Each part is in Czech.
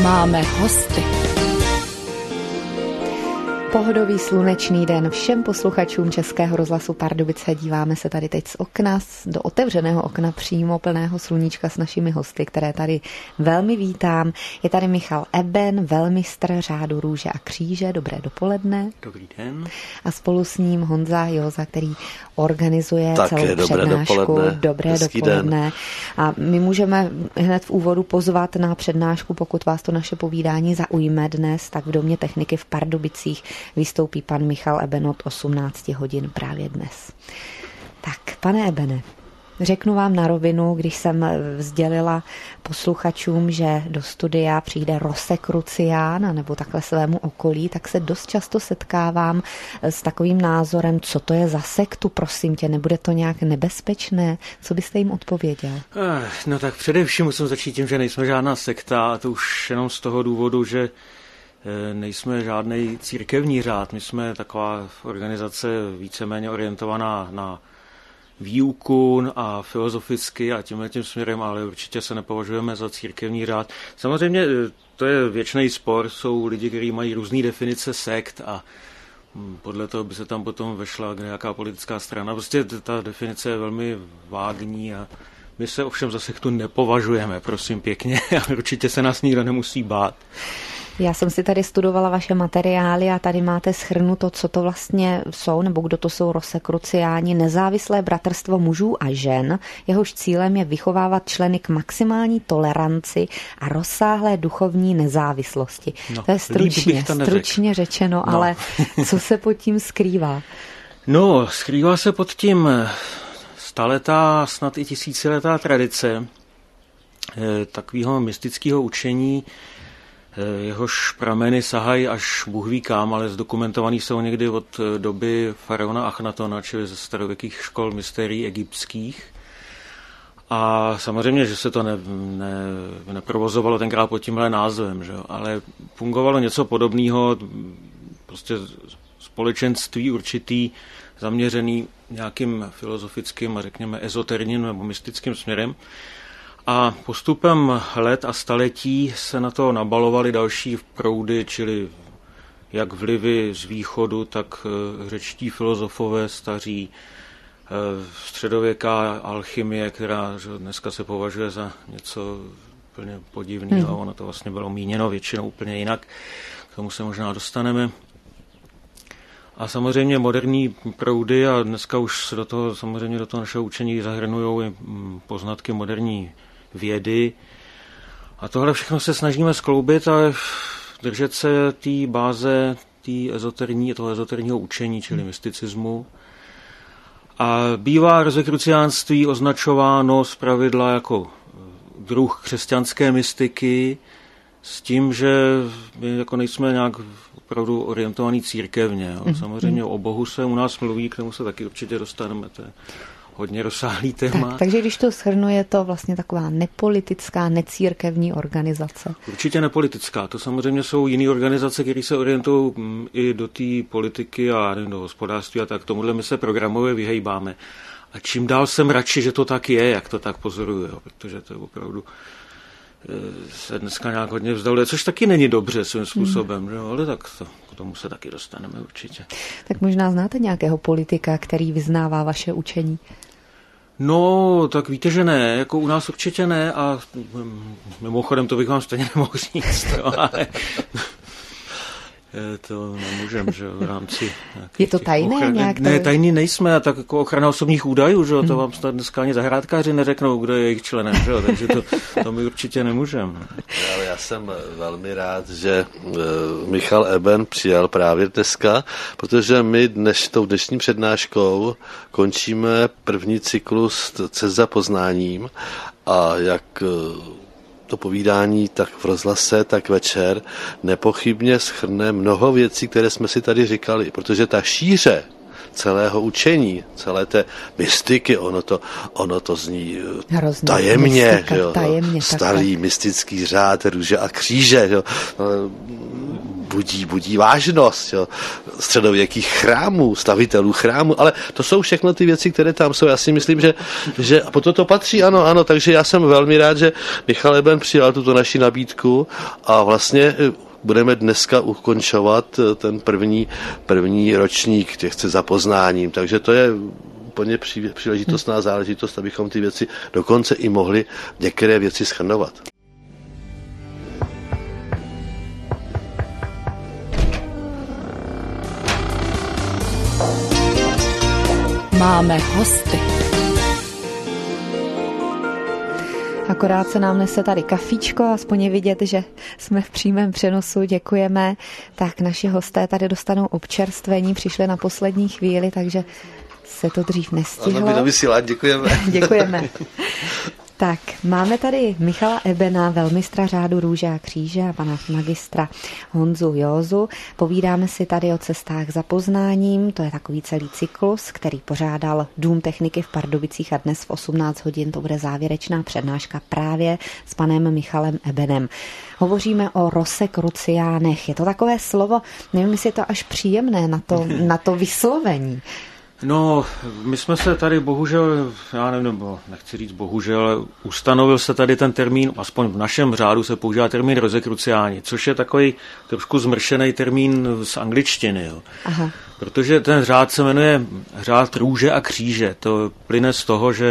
máme hosty. Pohodový slunečný den všem posluchačům Českého rozhlasu Pardubice. Díváme se tady teď z okna, do otevřeného okna přímo plného sluníčka s našimi hosty, které tady velmi vítám. Je tady Michal Eben, velmistr řádu Růže a kříže. Dobré dopoledne. Dobrý den. A spolu s ním Honza Józa, který organizuje také celou přednášku. Dobré dopoledne. Den. A my můžeme hned v úvodu pozvat na přednášku, pokud vás to naše povídání zaujme dnes, tak v Domě techniky v Pardubicích vystoupí pan Michal Eben od 18 hodin právě dnes. Tak, pane Ebene, řeknu vám na rovinu, když jsem sdělila posluchačům, že do studia přijde Rosekrucián nebo takhle svému okolí, tak se dost často setkávám s takovým názorem, co to je za sektu, prosím tě, nebude to nějak nebezpečné? Co byste jim odpověděl? No tak především musím začít tím, že nejsme žádná sekta, a to už jenom z toho důvodu, že nejsme žádný církevní řád. My jsme taková organizace víceméně orientovaná na výuku a filozoficky a tímhletím směrem, ale určitě se nepovažujeme za církevní řád. Samozřejmě to je věčný spor, jsou lidi, kteří mají různé definice sekt a podle toho by se tam potom vešla nějaká politická strana. Prostě ta definice je velmi vágní a my se ovšem za sektu nepovažujeme, prosím pěkně, a určitě se nás nikdo nemusí bát. Já jsem si tady studovala vaše materiály a tady máte shrnuto, co to vlastně jsou, nebo kdo to jsou Rosekruciáni, nezávislé bratrstvo mužů a žen. Jehož cílem je vychovávat členy k maximální toleranci a rozsáhlé duchovní nezávislosti. No, to je stručně řečeno, no. Ale co se pod tím skrývá? No, skrývá se pod tím staletá, snad i tisíciletá tradice takového mystického učení, jehož prameny sahají až Bůh ví kam, ale zdokumentovaný jsou někdy od doby faraona Achnatona, čili ze starověkých škol mysterií egyptských. A samozřejmě, že se to neprovozovalo tenkrát pod tímhle názvem, že? Ale fungovalo něco podobného, prostě společenství určitý, zaměřený nějakým filozofickým a řekněme ezoterním nebo mystickým směrem. A postupem let a staletí se na to nabalovaly další proudy, čili jak vlivy z východu, tak řečtí filozofové staří, středověká alchymie, která že dneska se považuje za něco úplně podivného, ono to vlastně bylo míněno většinou úplně jinak, k tomu se možná dostaneme. A samozřejmě moderní proudy a dneska už se do toho našeho učení zahrnujou i poznatky moderní vědy. A tohle všechno se snažíme skloubit a držet se té báze toho ezoterního učení, čili mysticismu. A bývá Rosekruciánství označováno zpravidla jako druh křesťanské mystiky s tím, že my jako nejsme nějak opravdu orientovaný církevně. Samozřejmě o Bohu se u nás mluví, k tomu se taky určitě dostaneme. To je hodně rozsáhlý téma. Takže když to shrnu, je to vlastně taková nepolitická, necírkevní organizace. Určitě nepolitická. To samozřejmě jsou jiné organizace, které se orientují i do té politiky a do hospodářství a tak. Tomuhle my se programově vyhejbáme. A čím dál jsem radši, že to tak je, jak to tak pozoruju, protože to je opravdu se dneska nějak hodně vzdaluje, což taky není dobře svým způsobem, ale tak k tomu se taky dostaneme určitě. Tak možná znáte nějakého politika, který vyznává vaše učení? No, tak víte, že ne, jako u nás určitě ne a mimochodem to bych vám stejně nemohl říct, ale to nemůžem, že v rámci... Je to tajné nějak? Ne, tajný nejsme, a tak jako ochrana osobních údajů, že to vám snad dneska ani zahrádkáři neřeknou, kdo je jejich členem, že takže to my určitě nemůžeme. Ale já jsem velmi rád, že Michal Eben přijal právě dneska, protože my tou dnešní přednáškou končíme první cyklus Cest za poznáním a jak to povídání tak v rozhlase, tak večer nepochybně shrne mnoho věcí, které jsme si tady říkali, protože ta šíře celého učení, celé té mystiky, ono to zní hrozně, tajemně, mystika, tajemně, starý mystický řád Růže a kříže. Jo. budí vážnost, jo. Středověkých chrámů, stavitelů chrámů, ale to jsou všechno ty věci, které tam jsou. Já si myslím, že po to patří, ano, takže já jsem velmi rád, že Michal Eben přijal tuto naši nabídku a vlastně budeme dneska ukončovat ten první ročník těch za poznáním, takže to je úplně příležitostná záležitost, abychom ty věci dokonce i mohli některé věci shrnovat. Máme hosty. Akorát se nám nese tady kafíčko, aspoň je vidět, že jsme v přímém přenosu, děkujeme. Tak naši hosté tady dostanou občerstvení, přišli na poslední chvíli, takže se to dřív nestihlo. Ano, vysílání, děkujeme. Děkujeme. Tak, máme tady Michala Ebena, velmistra řádu Růže a kříže a pana magistra Honzu Józu. Povídáme si tady o cestách za poznáním, to je takový celý cyklus, který pořádal Dům techniky v Pardubicích a dnes v 18 hodin to bude závěrečná přednáška právě s panem Michalem Ebenem. Hovoříme o Rosecruciánech. Je to takové slovo, nevím, jestli je to až příjemné na to vyslovení. No, my jsme se tady bohužel, já nevím, nebo nechci říct bohužel, ale ustanovil se tady ten termín, aspoň v našem řádu se používá termín Rosecruciáni, což je takový trošku zmršený termín z angličtiny. Jo. Aha. Protože ten řád se jmenuje řád Růže a kříže. To plyne z toho, že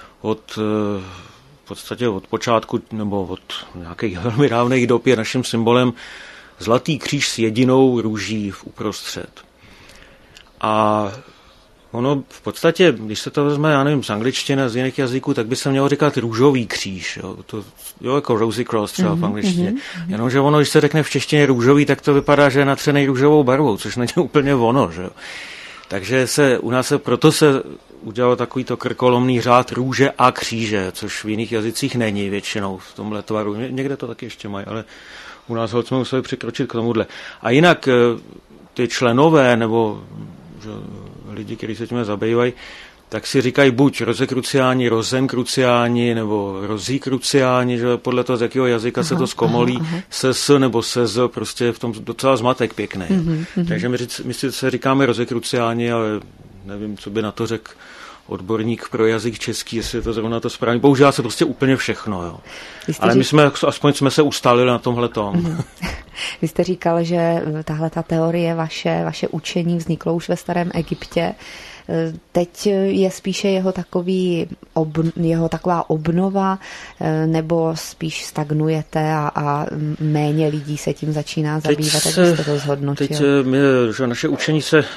v podstatě od počátku nebo od nějakých velmi dávných dob je naším symbolem zlatý kříž s jedinou růží uprostřed. A ono v podstatě, když se to vezme, já nevím, z angličtiny a z jiných jazyků, tak by se mělo říkat růžový kříž, jo, jako rosy cross třeba v angličtině. Jenomže ono, když se řekne v češtině růžový, tak to vypadá, že je natřený růžovou barvou, což není úplně ono, že jo. Takže proto se udělal takovýto krkolomný řád Růže a kříže, což v jiných jazycích není většinou v tomhle tvaru. Někde to taky ještě mají, ale u nás jsme museli přikročit k tomuhle. A jinak ty členové nebo lidi, kteří se tím zabývají, tak si říkají buď Rosecruciáni, Rosenkruciáni nebo Rozíkruciáni, že podle toho, z jakého jazyka se to zkomolí, ses nebo sez, prostě v tom docela zmatek pěkný. Takže my si říkáme Rosecruciáni, ale nevím, co by na to řekl odborník pro jazyk český, jestli je to zrovna to správně. Používá se prostě úplně všechno, jo. Ale my aspoň jsme se ustálili na tomhletom. Vy jste říkal, že tahle ta teorie, vaše učení vzniklo už ve starém Egyptě. Teď je spíše jeho taková obnova, nebo spíš stagnujete a méně lidí se tím začíná zabývat, jak jste to zhodnotil? Teď naše učení se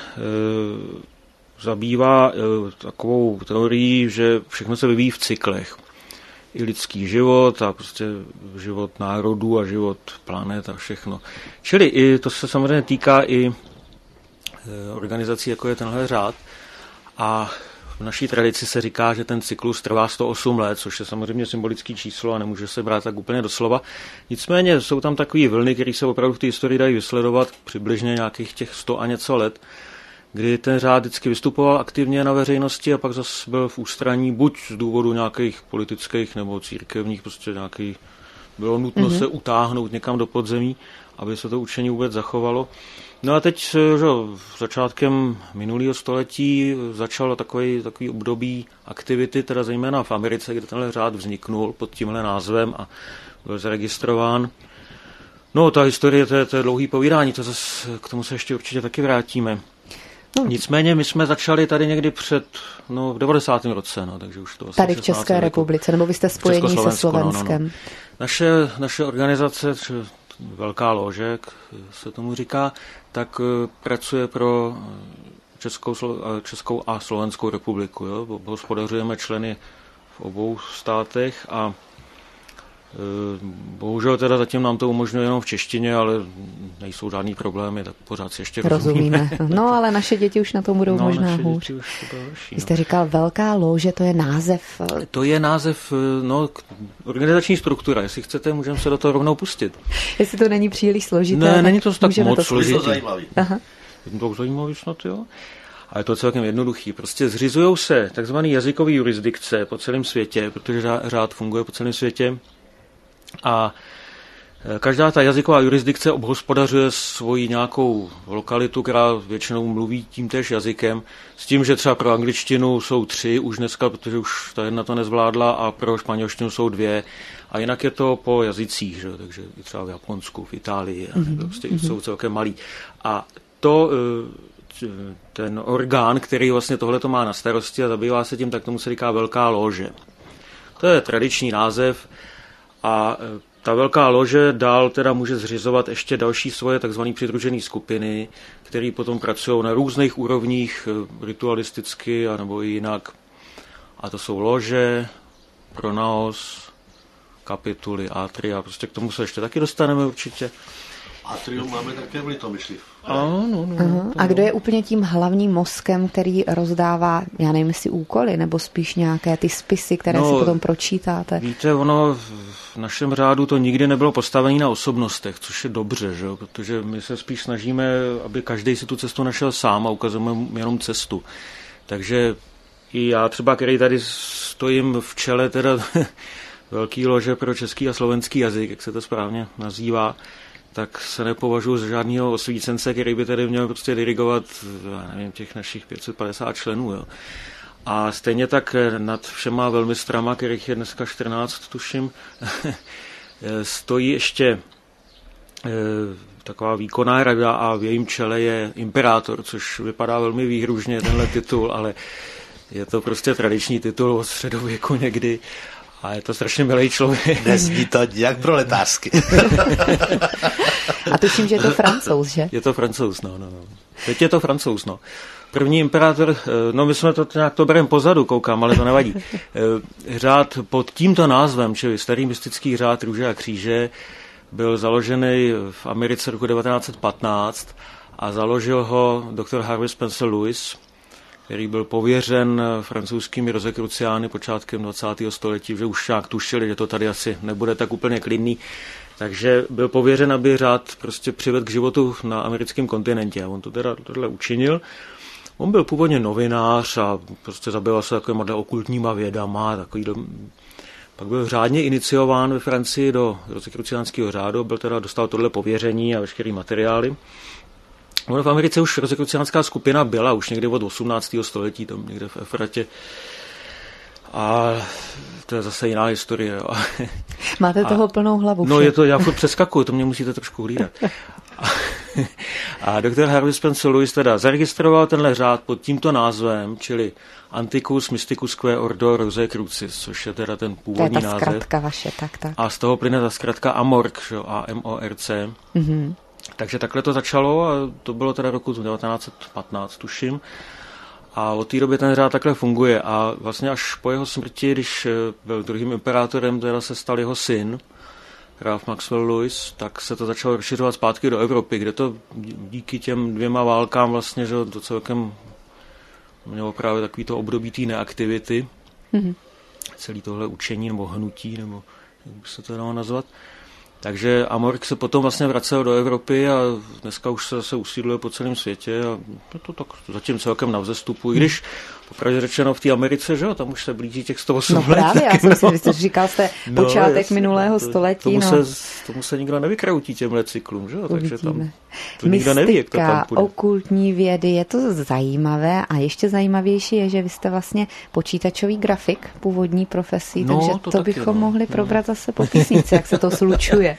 zabývá takovou teorií, že všechno se vyvíjí v cyklech. I lidský život a prostě život národů a život planet a všechno. Čili i to se samozřejmě týká i organizací, jako je tenhle řád. A v naší tradici se říká, že ten cyklus trvá 108 let, což je samozřejmě symbolické číslo a nemůže se brát tak úplně doslova. Nicméně jsou tam takové vlny, které se opravdu v té historii dají vysledovat přibližně nějakých těch 100 a něco let, kdy ten řád vždycky vystupoval aktivně na veřejnosti a pak zase byl v ústraní buď z důvodu nějakých politických nebo církevních, prostě bylo nutno se utáhnout někam do podzemí, aby se to učení vůbec zachovalo. No a teď začátkem minulého století začalo takový období aktivity, teda zejména v Americe, kde tenhle řád vzniknul pod tímhle názvem a byl zaregistrován. No, ta historie, to je dlouhý povídání, k tomu se ještě určitě taky vrátíme. Nicméně my jsme začali tady někdy v 90. roce, takže už to vlastně tady v České republice, nebo vy jste spojení se Slovenskem. No. Naše organizace, Velká lože, se tomu říká, tak pracuje pro Českou a Slovenskou republiku. Jo? Hospodařujeme členy v obou státech a bohužel teda zatím nám to umožňuje jenom v češtině, ale nejsou žádný problémy, tak pořád si ještě rozumíme. No, ale naše děti už na tom budou možná hůř. Vy jste říkal Velká lože, to je název? To je název, organizační struktura. Jestli chcete, můžeme se do toho rovnou pustit. Jestli to není příliš složité. Ne, není to tak moc složitý. Je to zajímavý. Aha. Je to zajímavý snad, jo? A je to celkem jednoduchý. Prostě zřizujou se takzvané jazykové jurisdikce po celém světě, protože řád funguje po celém světě. A Každá ta jazyková jurisdikce obhospodařuje svoji nějakou lokalitu, která většinou mluví tímtéž jazykem, s tím, že třeba pro angličtinu jsou 3 už dneska, protože už ta jedna to nezvládla, a pro španělštinu jsou 2. A jinak je to po jazycích, že? Takže i třeba v Japonsku, v Itálii, prostě jsou celkem malí. A ten orgán, který vlastně tohleto má na starosti a zabývá se tím, tak tomu se říká Velká lóže. To je tradiční název a ta Velká lože dál teda může zřizovat ještě další svoje takzvané přidružené skupiny, které potom pracují na různých úrovních, ritualisticky anebo i jinak. A to jsou lože, pronaos, kapituly, atria, prostě k tomu se ještě taky dostaneme určitě. Atrium máme také v Litomyšli. A kdo je úplně tím hlavním mozkem, který rozdává, já nevím, jestli úkoly, nebo spíš nějaké ty spisy, které si potom pročítáte? Víte, ono v našem řádu to nikdy nebylo postavené na osobnostech, což je dobře, že? Protože my se spíš snažíme, aby každý si tu cestu našel sám a ukazujeme jenom cestu. Takže i já třeba, který tady stojím v čele teda Velký lože pro český a slovenský jazyk, jak se to správně nazývá, tak se nepovažuji za žádného osvícence, který by tedy měl prostě dirigovat, já nevím, těch našich 550 členů. Jo. A stejně tak nad všema velmistrama, kterých je dneska 14, tuším, stojí ještě taková výkonná rada a v jejím čele je imperátor, což vypadá velmi výhružně tenhle titul, ale je to prostě tradiční titul od středověku někdy. A je to strašně milý člověk. Nezní to nějak proletářsky. A tuším, že je to Francouz, že? Je to Francouz, no. Teď je to Francouz, no. První imperátor, no my jsme to nějak to bereme pozadu, koukám, ale to nevadí. Řád pod tímto názvem, čili starý mystický řád Růže a kříže, byl založený v Americe roku 1915 a založil ho doktor Harvey Spencer Lewis, který byl pověřen francouzskými rozekruciány počátkem 20. století, že už nějak tušili, že to tady asi nebude tak úplně klidný. Takže byl pověřen, aby řád prostě přivedl k životu na americkém kontinentě. A on to teda tohle učinil. On byl původně novinář a prostě zabýval se takovýma okultníma vědama. Pak byl řádně iniciován ve Francii do rozekruciánského řádu, dostal tohle pověření a veškerý materiály. Ono v Americe už rozekruciánská skupina byla už někdy od 18. století, tam někde v Efratě. A to je zase jiná historie. Jo. Máte toho plnou hlavu. No je to, já furt přeskakuju, to mě musíte trošku hlídat. A doktor Harvey Spencer Lewis teda zaregistroval tenhle řád pod tímto názvem, čili Antiquus Mysticusque Ordo Rosae Crucis, což je teda ten původní název. To je ta zkratka vaše, tak. A z toho plyne ta zkratka AMORC, A-M-O-R-C. Mhm. Takže takhle to začalo a to bylo teda roku 1915, tuším. A od té doby ten řád takhle funguje a vlastně až po jeho smrti, když byl druhým imperátorem, teda se stal jeho syn, Ralph Maxwell Lewis, tak se to začalo rozšiřovat zpátky do Evropy, kde to díky těm 2 válkám vlastně, že to celkem mělo právě takovýto období té neaktivity, celý tohle učení nebo hnutí, nebo jak by se to dalo nazvat. Takže Amorc se potom vlastně vracel do Evropy a dneska už se zase usídluje po celém světě a je to tak zatím celkem na vzestupu, i když popravdě řečeno v té Americe, že jo, tam už se blíží těch 108 let. No právě, já jsem si říkal jste počátek minulého století. Tomu se nikdo nevykroutí těmhle cyklům, že jo, takže tam to nikdo neví, jak to tam půjde. Okultní vědy, je to zajímavé a ještě zajímavější je, že vy jste vlastně počítačový grafik původní profesí, takže to bychom mohli probrat zase po písnici, jak se to slučuje.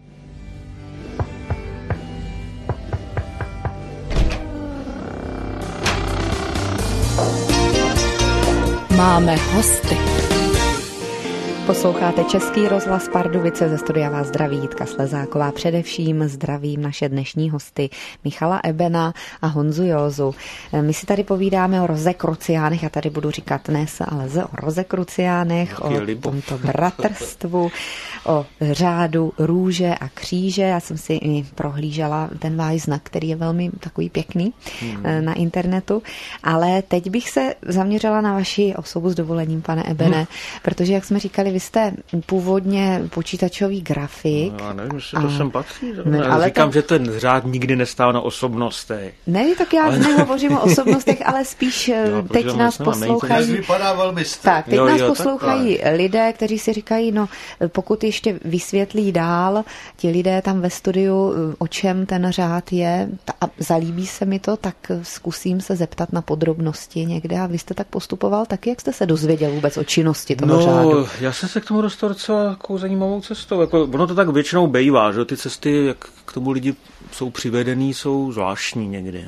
Máme hosty. Posloucháte Český rozhlas Pardubice, ze studia vás zdraví Jitka Slezáková. Především zdravím naše dnešní hosty Michala Ebena a Honzu Józu. My si tady povídáme o rozekruciánech, já tady budu říkat dnes, ale o rozekruciánech, o tomto bratrstvu, o řádu Růže a kříže. Já jsem si i prohlížela ten váš znak, který je velmi takový pěkný na internetu, ale teď bych se zaměřila na vaši osobu s dovolením, pane Ebene, protože jak jsme říkali, vy jste původně počítačový grafik. No, já nevím, jestli to sem patří. Ale říkám, že ten řád nikdy nestál na osobnostech. Ne, tak já nehovořím o osobnostech, ale spíš teď nás poslouchají. Vypadá velmi tak, teď nás poslouchají lidé, kteří si říkají, no pokud ještě vysvětlí dál ti lidé tam ve studiu, o čem ten řád je a zalíbí se mi to, tak zkusím se zeptat na podrobnosti někde. A vy jste tak postupoval taky, jak jste se dozvěděl vůbec o činnosti toho řádu? Já jsem se k tomu dostal docela jako zajímavou cestou. Jako, ono to tak většinou bývá, že ty cesty, jak k tomu lidi jsou přivedený, jsou zvláštní někdy.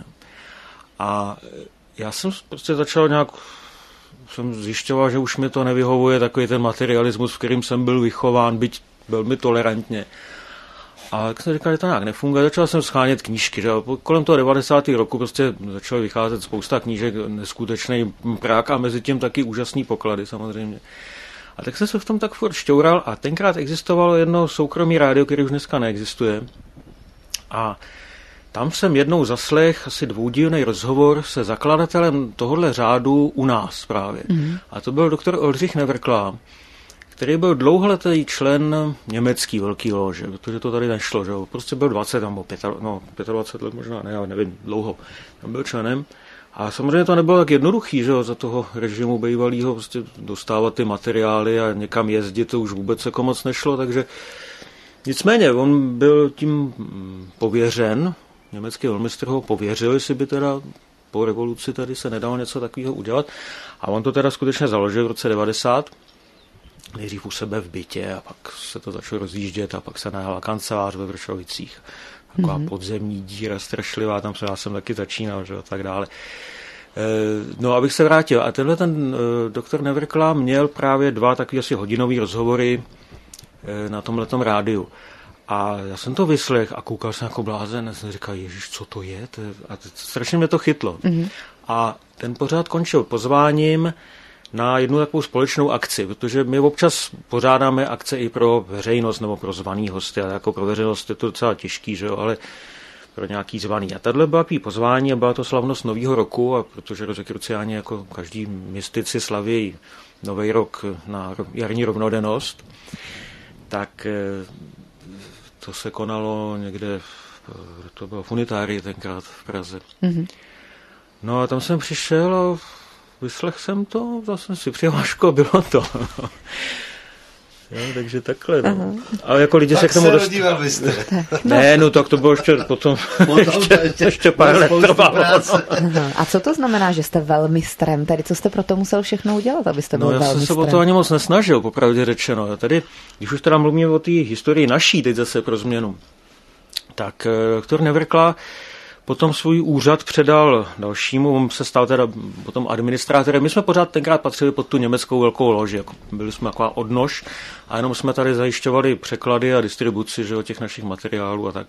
A já jsem prostě začal jsem zjišťoval, že už mi to nevyhovuje takový ten materialismus, v kterým jsem byl vychován, byť velmi tolerantně. A jak jsem říkal, že to nějak nefunguje, začal jsem schánět knížky. Že? Kolem toho 90. roku prostě začalo vycházet spousta knížek, neskutečný prák a mezi tím taky úžasný poklady samozřejmě. A tak jsem se v tom tak furt šťoural a tenkrát existovalo jedno soukromý rádio, který už dneska neexistuje. A tam jsem jednou zaslech asi dvoudílný rozhovor se zakladatelem tohohle řádu u nás právě. A to byl doktor Oldřich Nevrkla, který byl dlouholetý člen německý velký lože, protože to tady nešlo, že jo. Prostě byl 20 nebo 25 let možná, ne, já nevím, dlouho. Tam byl členem. A samozřejmě to nebylo tak jednoduchý, že jo, za toho režimu bývalýho prostě dostávat ty materiály a někam jezdit, to už vůbec jako moc nešlo, takže nicméně on byl tím pověřen, německý velmistr ho pověřil, jestli by teda po revoluci tady se nedalo něco takového udělat. A on to teda skutečně založil v roce 90, nejdřív u sebe v bytě a pak se to začalo rozjíždět a pak se najala kancelář ve Vršovicích. Taková podzemní díra strašlivá, tam já jsem taky začínal, že a tak dále. No, abych se vrátil. A tenhle ten doktor Nevrkla měl právě 2 takový asi hodinový rozhovory na tomhletom rádiu. A já jsem to vyslech a koukal jsem jako blázen a jsem říkal, ježiš, co to je? A strašně mě to chytlo. A ten pořád končil pozváním na jednu takovou společnou akci, protože my občas pořádáme akce i pro veřejnost nebo pro zvaný hosty, ale jako pro veřejnost je to docela těžký, že jo, ale pro nějaký zvaný. A tato byla takový pozvání a byla to slavnost Nového roku, a protože Rozekruciáni jako každý mystici slaví Nový rok na jarní rovnodennost, tak to se konalo někde, to bylo v Unitárii tenkrát v Praze. No a tam jsem přišel a vyslechl jsem to, vzal jsem si přihlášku a bylo to. Jo, takže takhle, no. A jako lidi se k tomu dostali. Ne, no tak to bylo ještě potom ještě pár let trvalo. A co to znamená, že jste velmistrem? Tedy co jste pro to musel všechno udělat, abyste byl velmistrem? Já jsem se o to ani moc nesnažil, popravdě řečeno. Tady, když už teda mluvíme o té historii naší, teď zase pro změnu, tak doktor Nevrkla potom svůj úřad předal dalšímu, on se stal teda potom administrátorem. My jsme pořád tenkrát patřili pod tu německou velkou loži, jako byli jsme taková odnož a jenom jsme tady zajišťovali překlady a distribuci, že, těch našich materiálů a tak.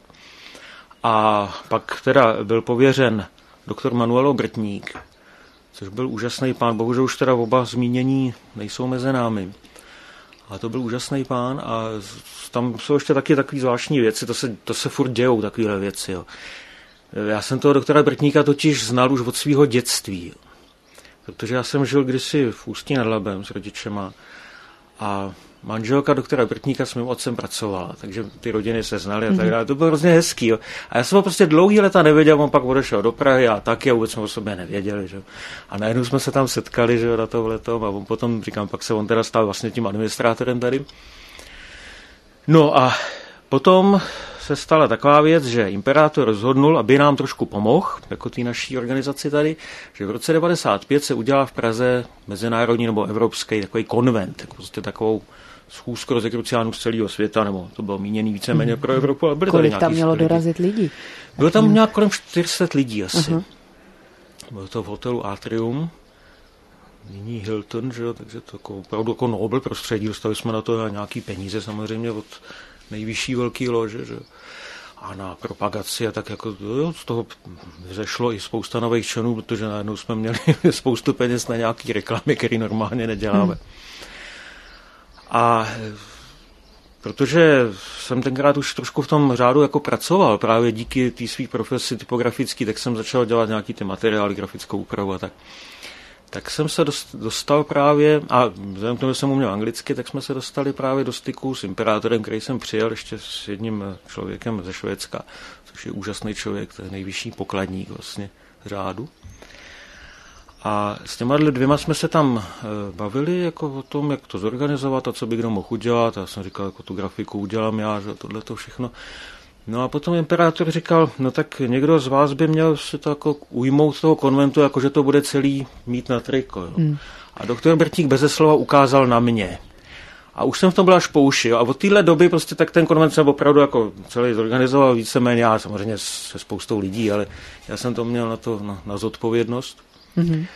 A pak teda byl pověřen doktor Manuel Obrtník, což byl úžasný pán, bohužel už teda oba zmínění nejsou mezi námi. A to byl úžasný pán a tam jsou ještě taky takový zvláštní věci, to se furt dějou takovéhle věci, jo. Já jsem toho doktora Brtníka totiž znal už od svého dětství, protože já jsem žil kdysi v Ústí nad Labem s rodičema a manželka doktora Brtníka s mým otcem pracovala, takže ty rodiny se znaly a tak dále. To bylo hrozně hezký. Jo. A já jsem ho prostě dlouhý leta nevěděl, on pak odešel do Prahy a taky a vůbec jsme o sobě nevěděli. Že. A najednou jsme se tam setkali, že, na to letom a on potom, říkám, pak se on teda stal vlastně tím administrátorem tady. No a potom se stala taková věc, že imperátor rozhodnul, aby nám trošku pomohl, jako té naší organizaci tady, že v roce 95 se udělá v Praze mezinárodní nebo evropský takový konvent, jako prostě takovou schůzku Rozekruciánů z celého světa, nebo to bylo míněný víceméně pro Evropu. Ale kolik tam mělo dorazit lidí? Bylo tam nějak kolem 400 lidí asi. Bylo to v hotelu Atrium, nyní Hilton, že? Takže to jako, opravdu jako nobel prostředí, dostali jsme na to nějaký peníze samozřejmě od nejvyšší velký lože, že? A na propagaci a tak jako z toho vzešlo i spousta nových členů, protože najednou jsme měli spoustu peněz na nějaký reklamy, které normálně neděláme. A protože jsem tenkrát už trošku v tom řádu jako pracoval, právě díky té své profesi typografické, tak jsem začal dělat nějaký ty materiály, grafickou úpravu a tak. tak jsem se dostal právě, a vzhledem k tomu, že jsem uměl anglicky, tak jsme se dostali právě do styku s imperátorem, který jsem přijel ještě s jedním člověkem ze Švédska, což je úžasný člověk, to je nejvyšší pokladník vlastně řádu. A s těma dvěma jsme se tam bavili jako o tom, jak to zorganizovat a co by kdo mohl udělat. Já jsem říkal, jako tu grafiku udělám já, že tohleto všechno. No a potom imperátor říkal, no tak někdo z vás by měl si to jako ujmout toho konventu, jako že to bude celý mít na triko. Jo. A doktor Brtík bezeslova ukázal na mě. A už jsem v tom byl až po uši. Jo. A od téhle doby prostě tak ten konvent jsem opravdu jako celý zorganizoval víceméně, já samozřejmě se spoustou lidí, ale já jsem to měl na to na zodpovědnost. Mm-hmm.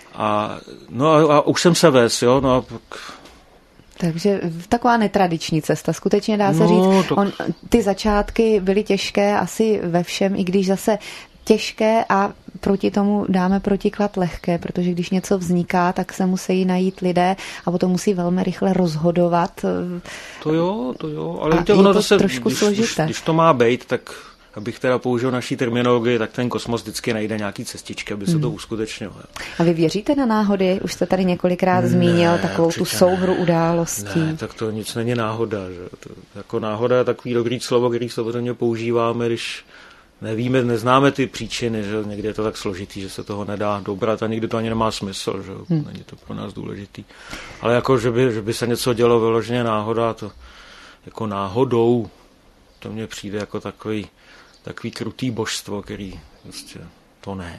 A už jsem se vez, jo, no a pak... Takže taková netradiční cesta, skutečně dá se říct. Ty začátky byly těžké asi ve všem, i když zase těžké a proti tomu dáme protiklad lehké, protože když něco vzniká, tak se musí najít lidé a potom musí velmi rychle rozhodovat. To jo, ale je to zase trošku složité. Když to má být, tak abych teda použil naší terminologii, tak ten kosmos vždycky najde nějaký cestičky, aby se to uskutečnilo. A vy věříte na náhody? Už jste tady několikrát zmínil takovou tu souhru událostí. Ne, tak to nic není náhoda. Že? To, jako náhoda je takový dobrý slovo, který samozřejmě používáme, když nevíme, neznáme ty příčiny, že někdy je to tak složitý, že se toho nedá dobrat a někdy to ani nemá smysl, že není to pro nás důležitý. Ale jako, že by se něco dělo vyloženě náhoda, to jako náhodou, to mně přijde jako takový krutý božstvo, který prostě to ne.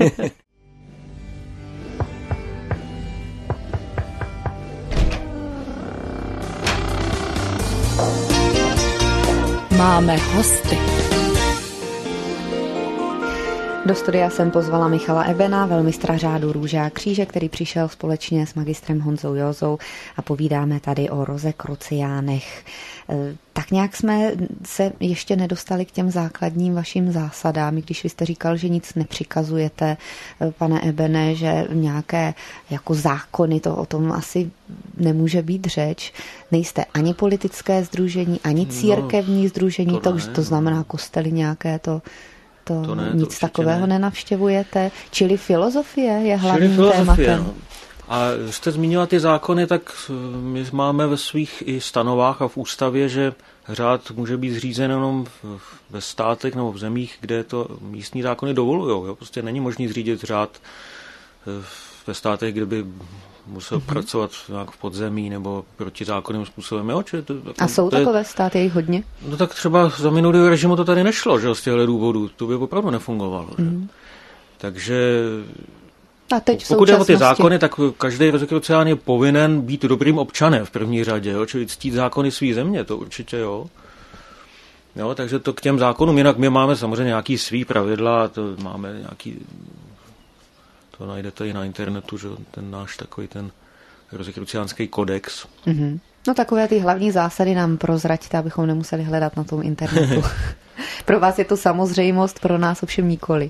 Máme hosty. Do studia jsem pozvala Michala Ebena, velmistra řádu Růže a kříže, který přišel společně s magistrem Honzou Józou a povídáme tady o Rosicruciánech. Tak nějak jsme se ještě nedostali k těm základním vašim zásadám, když vy jste říkal, že nic nepřikazujete, pane Ebene, že nějaké jako zákony, to o tom asi nemůže být řeč. Nejste ani politické sdružení, ani církevní sdružení, to znamená kostely nějaké, to nic takového nenavštěvujete. Čili filozofie je hlavním tématem. No. A jste zmínila ty zákony, tak my máme ve svých i stanovách a v ústavě, že řád může být zřízen jenom ve státech nebo v zemích, kde to místní zákony dovolujou. Prostě není možný zřídit řád ve státech, kde by musel pracovat nějak v podzemí nebo protizákonným způsobem. Jo? A jsou takové státy, je jich hodně? No tak třeba za minulého režimu to tady nešlo, že z těchto důvodů. To by opravdu nefungovalo. Že? Takže a teď pokud jde o ty zákony, tak každý Rosicrucián je povinen být dobrým občanem v první řadě, jo? Čili ctít zákony své země, to určitě jo. Jo, takže to k těm zákonům, jinak my máme samozřejmě nějaký svý pravidla, to máme nějaký, to najdete i na internetu, že ten náš takový ten Rosicruciánský kodex. Mm-hmm. No takové ty hlavní zásady nám prozraďte, abychom nemuseli hledat na tom internetu. Pro vás je to samozřejmost, pro nás ovšem nikoli.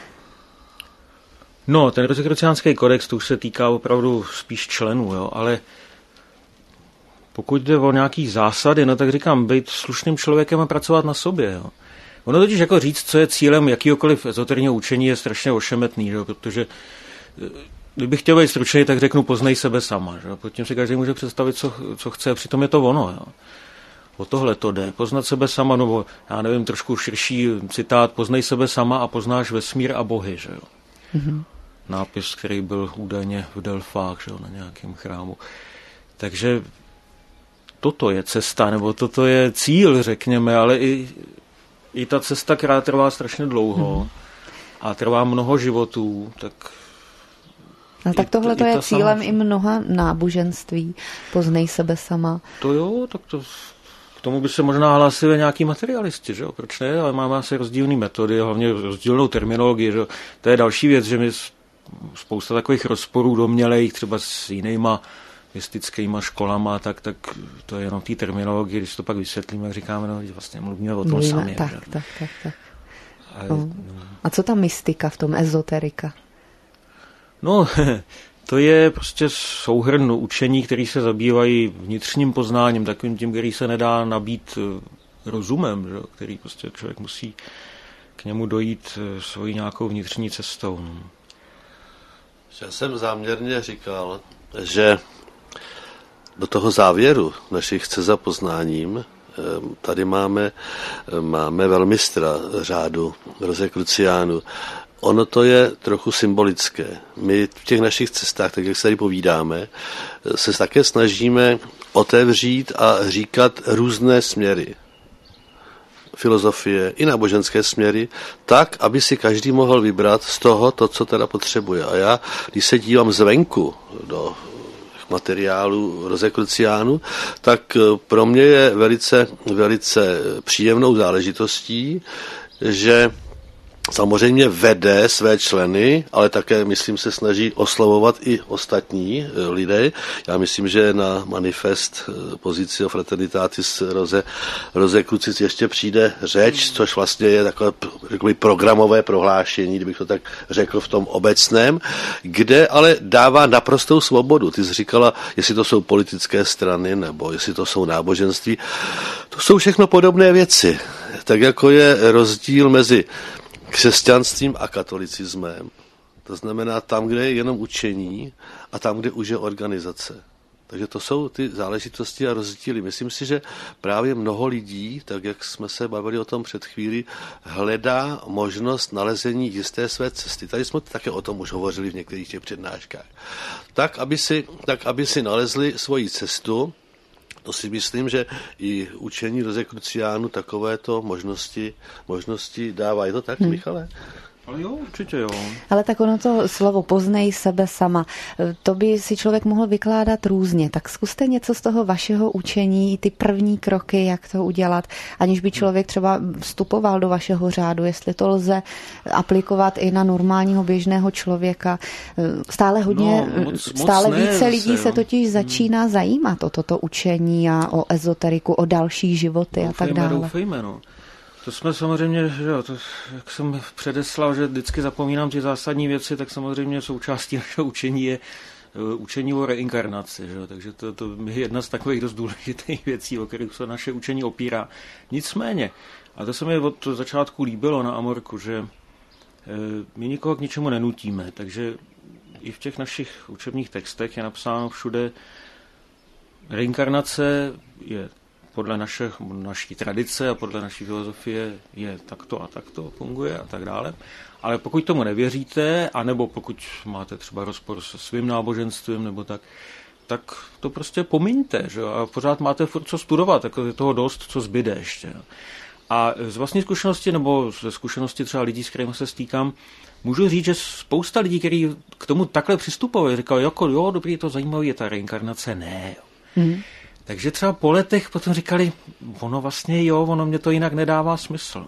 No, ten Rosicruciánský kodex, to už se týká opravdu spíš členů, jo, ale pokud jde o nějaký zásady, no tak říkám, být slušným člověkem a pracovat na sobě, jo. Ono totiž jako říct, co je cílem jakýhokoliv ezoterního učení, je strašně ošemetný, jo, protože kdybych chtěl být stručný, tak řeknu poznej sebe sama, že? Pod tím si každý může představit, co chce, přitom je to ono, jo. O tohle to jde, poznat sebe sama, nebo já nevím, trošku širší citát, poznej sebe sama a poznáš vesmír a bohy, že jo. Mm-hmm. Nápis, který byl údajně v Delfách, že jo, na nějakém chrámu. Takže toto je cesta, nebo toto je cíl, řekněme, ale i ta cesta, která trvá strašně dlouho a trvá mnoho životů, tak... No tak tohle to je cílem i mnoha náboženství. Poznej sebe sama. To jo, tak to... K tomu by se možná hlásili nějaký materialisti, že jo? Proč ne? Ale máme asi rozdílné metody, hlavně rozdílnou terminologii, že jo? To je další věc, že my spousta takových rozporů domnělejch, třeba s jinýma mystickýma školama, tak to je jenom té terminologie, když to pak vysvětlíme, jak říkáme, no, vlastně mluvíme o tom sami. Tak. A co ta mystika v tom, ezoterika? No, to je prostě souhrn učení, který se zabývají vnitřním poznáním, takovým tím, který se nedá nabít rozumem, že? Který prostě člověk musí k němu dojít svojí nějakou vnitřní cestou. Já jsem záměrně říkal, že do toho závěru našich cest za poznáním tady máme velmistra řádu Rosicrucianů. Ono to je trochu symbolické. My v těch našich cestách, tak jak se tady povídáme, se také snažíme otevřít a říkat různé směry filozofie i náboženské směry, tak, aby si každý mohl vybrat z toho to, co teda potřebuje. A já, když se dívám zvenku do materiálu Rosicrucianů, tak pro mě je velice příjemnou záležitostí, že samozřejmě vede své členy, ale také, myslím, se snaží oslovovat i ostatní lidé. Já myslím, že na manifest Positio Fraternitatis Rosicrucis ještě přijde řeč, což vlastně je takové programové prohlášení, kdybych to tak řekl v tom obecném, kde ale dává naprostou svobodu. Ty jsi říkala, jestli to jsou politické strany, nebo jestli to jsou náboženství. To jsou všechno podobné věci. Tak jako je rozdíl mezi křesťanstvím a katolicismem. To znamená tam, kde je jenom učení a tam, kde už je organizace. Takže to jsou ty záležitosti a rozdíly. Myslím si, že právě mnoho lidí, tak jak jsme se bavili o tom před chvílí, hledá možnost nalezení jisté své cesty. Tady jsme také o tom už hovořili v některých těch přednáškách. Tak, aby si nalezli svoji cestu. To si myslím, že i učení Rosicruciánů takovéto možnosti dává. Je to tak, Michale? Ale jo, určitě jo. Ale tak ono to slovo poznej sebe sama, to by si člověk mohl vykládat různě. Tak zkuste něco z toho vašeho učení, ty první kroky, jak to udělat, aniž by člověk třeba vstupoval do vašeho řádu, jestli to lze aplikovat i na normálního běžného člověka. Stále více lidí se totiž začíná zajímat o toto učení a o ezoteriku, o další životy a tak dále. Doufejme, no. To jsme samozřejmě, že jo, to, jak jsem předeslal, že vždycky zapomínám ty zásadní věci, tak samozřejmě součástí našeho učení je učení o reinkarnaci, že jo, takže to je jedna z takových dost důležitých věcí, o kterých se naše učení opírá. Nicméně, a to se mi od začátku líbilo na Amorku, že my nikoho k ničemu nenutíme, takže i v těch našich učebních textech je napsáno všude, reinkarnace je podle naší tradice a podle naší filozofie je takto a takto funguje a tak dále. Ale pokud tomu nevěříte, anebo pokud máte třeba rozpor se svým náboženstvím nebo tak to prostě pomiňte, že? A pořád máte furt co studovat, tak je toho dost, co zbyde ještě. A z vlastní zkušenosti nebo ze zkušenosti třeba lidí, s kterými se stýkám, můžu říct, že spousta lidí, kteří k tomu takhle přistupovali, říkali, jako jo, dobrý, to zajímavé je ta reinkarnace, ne. Takže třeba po letech potom říkali, ono vlastně jo, ono mě to jinak nedává smysl.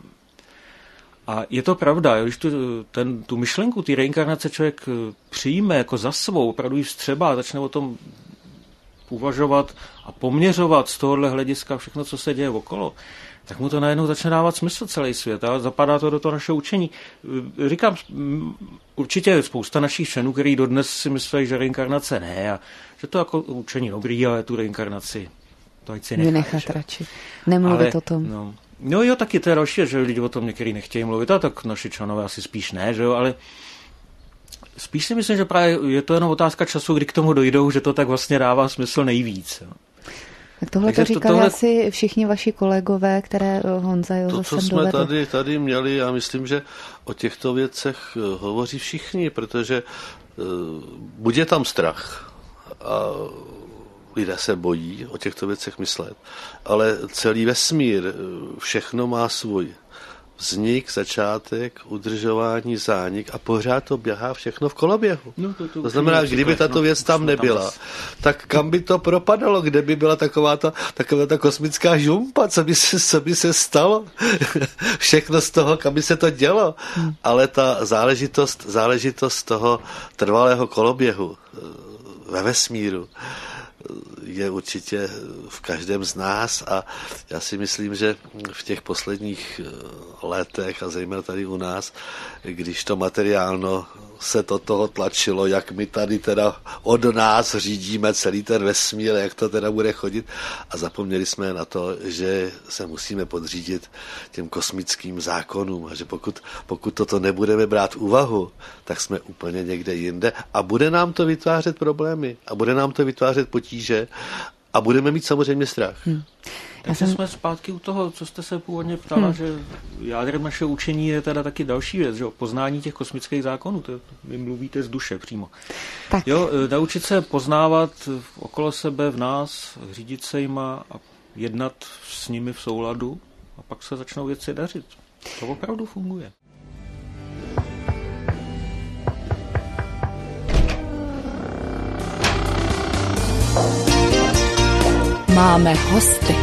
A je to pravda, když tu myšlenku, ty reinkarnace člověk přijme jako za svou, opravdu ji vstřebá, začne o tom uvažovat a poměřovat z tohohle hlediska všechno, co se děje okolo, tak mu to najednou začne dávat smysl celý svět a zapadá to do toho našeho učení. Říkám, určitě je spousta našich členů, který dodnes si myslí, že reinkarnace ne a že to jako učení dobrý, ale tu reinkarnaci to ať si nechat radši. Nemluvit o tom. No jo, taky to je další, že lidi o tom některý nechtějí mluvit, a tak naši členové asi spíš ne, že jo, ale spíš si myslím, že právě je to jenom otázka času, kdy k tomu dojdou, že to tak vlastně dává smysl nejvíc. Jo. Tak tohle to říkali asi všichni vaši kolegové, které Honza Josef sem dovedl. To, co jsme tady měli, já myslím, že o těchto věcech hovoří všichni, protože buď je tam strach a lidé se bojí o těchto věcech myslet, ale celý vesmír, všechno má svůj vznik, začátek, udržování, zánik a pořád to běhá všechno v koloběhu. No, to znamená, kdyby tato věc tam nebyla, tak kam by to propadalo, kde by byla taková ta kosmická žumpa, co by se stalo? Všechno z toho, kam by se to dělo. Ale ta záležitost toho trvalého koloběhu ve vesmíru, je určitě v každém z nás a já si myslím, že v těch posledních letech a zejména tady u nás, když to materiálno se do toho tlačilo, jak my tady teda od nás řídíme celý ten vesmír, jak to teda bude chodit a zapomněli jsme na to, že se musíme podřídit těm kosmickým zákonům a že pokud toto nebudeme brát v úvahu, tak jsme úplně někde jinde a bude nám to vytvářet problémy a bude nám to vytvářet potíže a budeme mít samozřejmě strach. Takže jsme zpátky u toho, co jste se původně ptala, že jádrem našeho učení je teda taky další věc, že poznání těch kosmických zákonů, to vy mluvíte z duše přímo. Tak. Jo, naučit se poznávat okolo sebe v nás, řídit se jima a jednat s nimi v souladu a pak se začnou věci dařit. To opravdu funguje. Máme hosty.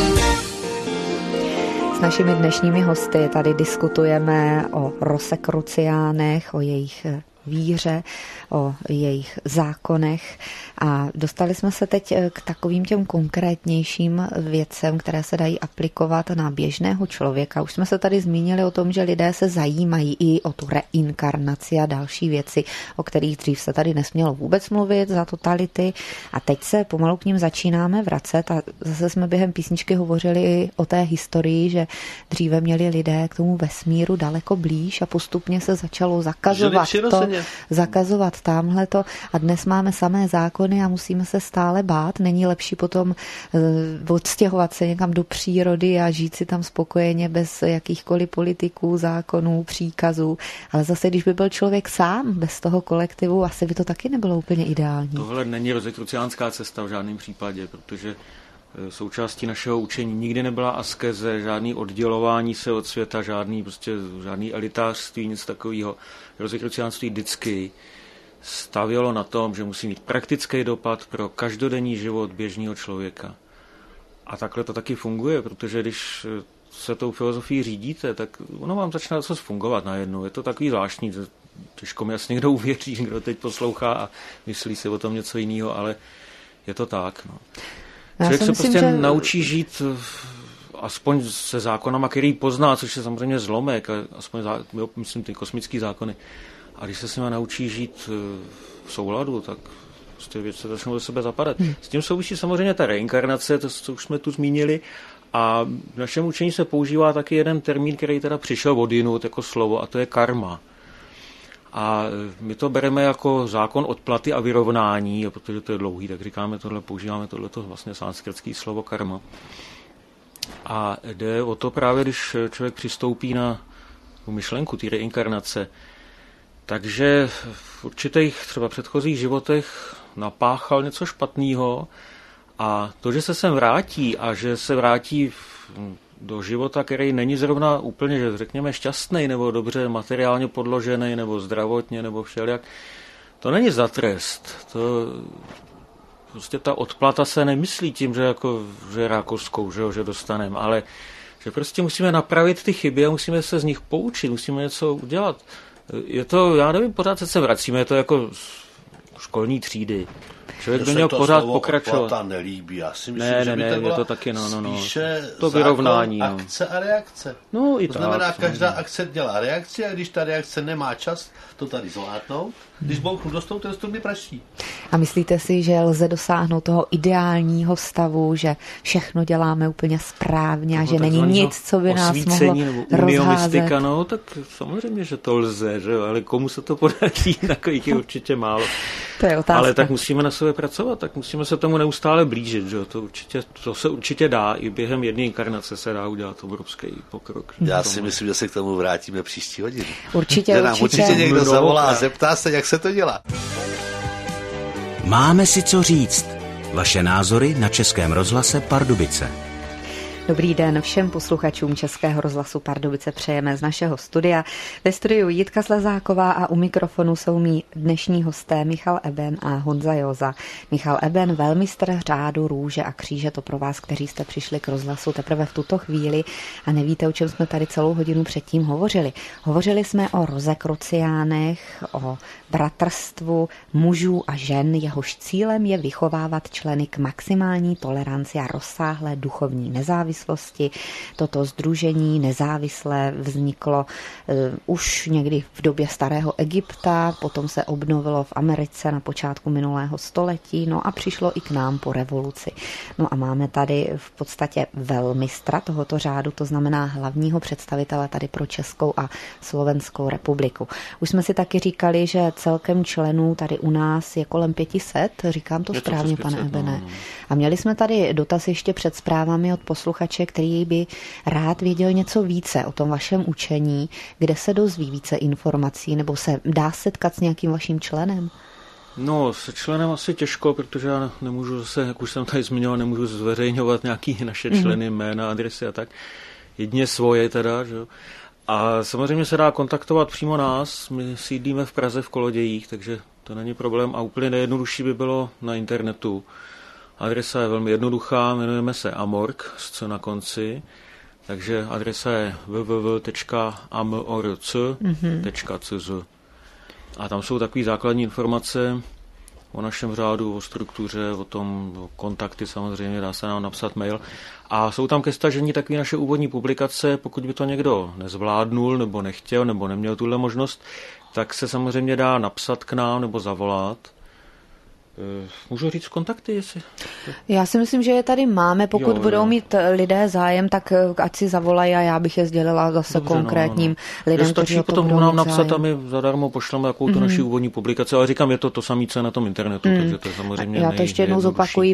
S našimi dnešními hosty tady diskutujeme o Rosekruciánech, o jejich víře, o jejich zákonech a dostali jsme se teď k takovým těm konkrétnějším věcem, které se dají aplikovat na běžného člověka. Už jsme se tady zmínili o tom, že lidé se zajímají i o tu reinkarnaci a další věci, o kterých dřív se tady nesmělo vůbec mluvit za totality a teď se pomalu k ním začínáme vracet a zase jsme během písničky hovořili i o té historii, že dříve měli lidé k tomu vesmíru daleko blíž a postupně se začalo zakazovat tamhleto a dnes máme samé zákony a musíme se stále bát. Není lepší potom odstěhovat se někam do přírody a žít si tam spokojeně bez jakýchkoliv politiků, zákonů, příkazů. Ale zase, když by byl člověk sám bez toho kolektivu, asi by to taky nebylo úplně ideální. Tohle není rozekruciánská cesta v žádném případě, protože součástí našeho učení nikdy nebyla askeze, žádný oddělování se od světa, žádný elitářství, nic takového. Rozekruciánství vždycky stavělo na tom, že musí mít praktický dopad pro každodenní život běžného člověka. A takhle to taky funguje, protože když se tou filozofií řídíte, tak ono vám začne něco fungovat najednou. Je to takový zvláštní, těžko mi asi někdo uvěří, kdo teď poslouchá a myslí si o tom něco jiného, ale je to tak. No. Člověk se prostě naučí žít aspoň se zákonama, který pozná, což je samozřejmě zlomek, aspoň myslím ty kosmické zákony. A když se s nimi naučí žít v souladu, tak prostě věci se začnou do sebe zapadat. S tím souvisí samozřejmě ta reinkarnace, to, co už jsme tu zmínili. A v našem učení se používá taky jeden termín, který teda přišel od jinut jako slovo, a to je karma. A my to bereme jako zákon odplaty a vyrovnání, a protože to je dlouhý, tak říkáme tohle, používáme tohleto vlastně sanskritské slovo karma. A jde o to právě, když člověk přistoupí na tu myšlenku té reinkarnace, takže v určitých třeba předchozích životech napáchal něco špatného a to, že se sem vrátí a že se vrátí do života, který není zrovna úplně, že řekněme, šťastný nebo dobře materiálně podložený nebo zdravotně nebo všelijak, to není za trest. To prostě ta odplata se nemyslí tím, že že rákoskou, že dostaneme, ale že prostě musíme napravit ty chyby a musíme se z nich poučit, musíme něco udělat. Je to, já nevím, pořád se vracíme, je to jako školní třídy. Člověk by měl pořád pokračovat. To nelíbí, já si myslím, ne, že by to je to taky, spíše to vyrovnání, akce a reakce. No, i to znamená, každá akce dělá reakci a když ta reakce nemá čas to tady zvládnout, když bouchnu do stolu, ten stůl mi praští. A myslíte si, že lze dosáhnout toho ideálního stavu, že všechno děláme úplně správně a že není nic, co by nás mohlo rozházet? No, tak samozřejmě, že to lze, že? Ale komu se to podaří, takových je určitě málo. To je otázka. Ale tak musíme na sebe pracovat, tak musíme se tomu neustále blížit, že? To se určitě dá, i během jedné inkarnace se dá udělat obrovský pokrok. Já si myslím, že se k tomu vrátíme příští hodinu. Určitě. Někdo zavolá a zeptá se, jak se to dělá. Máme si co říct. Vaše názory na Českém rozhlase Pardubice. Dobrý den všem posluchačům Českého rozhlasu Pardubice přejeme z našeho studia. Ve studiu Jitka Slezáková a u mikrofonu jsou mí dnešní hosté Michal Eben a Honza Józa. Michal Eben, velmistr řádu Růže a kříže, to pro vás, kteří jste přišli k rozhlasu teprve v tuto chvíli a nevíte, o čem jsme tady celou hodinu předtím hovořili. Hovořili jsme o rozekruciánech, o bratrstvu mužů a žen, jehož cílem je vychovávat členy k maximální toleranci a rozsáhlé duchovní nezávislosti. Toto sdružení nezávislé vzniklo už někdy v době starého Egypta, potom se obnovilo v Americe na počátku minulého století, no a přišlo i k nám po revoluci. No a máme tady v podstatě velmistra tohoto řádu, to znamená hlavního představitele tady pro Českou a Slovenskou republiku. Už jsme si taky říkali, že celkem členů tady u nás je kolem 500, říkám to správně, pane Ebene. A měli jsme tady dotaz ještě před zprávami od posluchače, který by rád věděl něco více o tom vašem učení, kde se dozví více informací, nebo se dá setkat s nějakým vaším členem? No, se členem asi těžko, protože já nemůžu zase, jak už jsem tady zmiňoval, nemůžu zveřejňovat nějaký naše členy, jména, adresy a tak. Jedině svoje teda, že? A samozřejmě se dá kontaktovat přímo nás, my sídlíme v Praze v Kolodějích, takže to není problém a úplně nejjednodušší by bylo na internetu. Adresa je velmi jednoduchá, jmenujeme se Amorc, co na konci, takže adresa je www.amorc.cz a tam jsou takové základní informace o našem řádu, o struktuře, o tom, o kontakty samozřejmě, dá se nám napsat mail. A jsou tam ke stažení takové naše úvodní publikace, pokud by to někdo nezvládnul, nebo nechtěl, nebo neměl tuhle možnost, tak se samozřejmě dá napsat k nám nebo zavolat. Můžu říct kontakty, jestli... Já si myslím, že je tady máme. Pokud budou mít lidé zájem, tak ať si zavolají a já bych je sdělila zase dobře, konkrétním lidem, kteří potom nám napsat a my zadarmo pošleme takovou tu naši úvodní publikaci, ale říkám, je to samé, co je na tom internetu, takže to je samozřejmě já to ještě jednou zopakuji,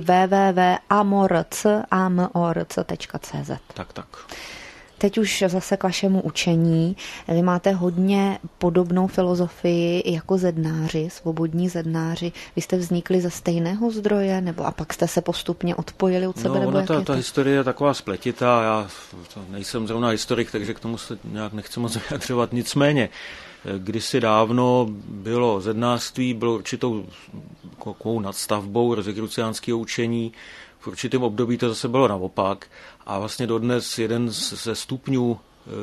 www.amorc.cz. Tak. Teď už zase k vašemu učení. Vy máte hodně podobnou filozofii jako zednáři, svobodní zednáři. Vy jste vznikli ze stejného zdroje, nebo a pak jste se postupně odpojili od sebe? Nebo ta historie je taková spletitá. Já nejsem zrovna historik, takže k tomu se nějak nechci moc vyjadřovat. Nicméně, kdysi dávno bylo zednářství, bylo určitou nadstavbou rozekruciánského učení. V určitém období to zase bylo naopak a vlastně dodnes jeden ze stupňů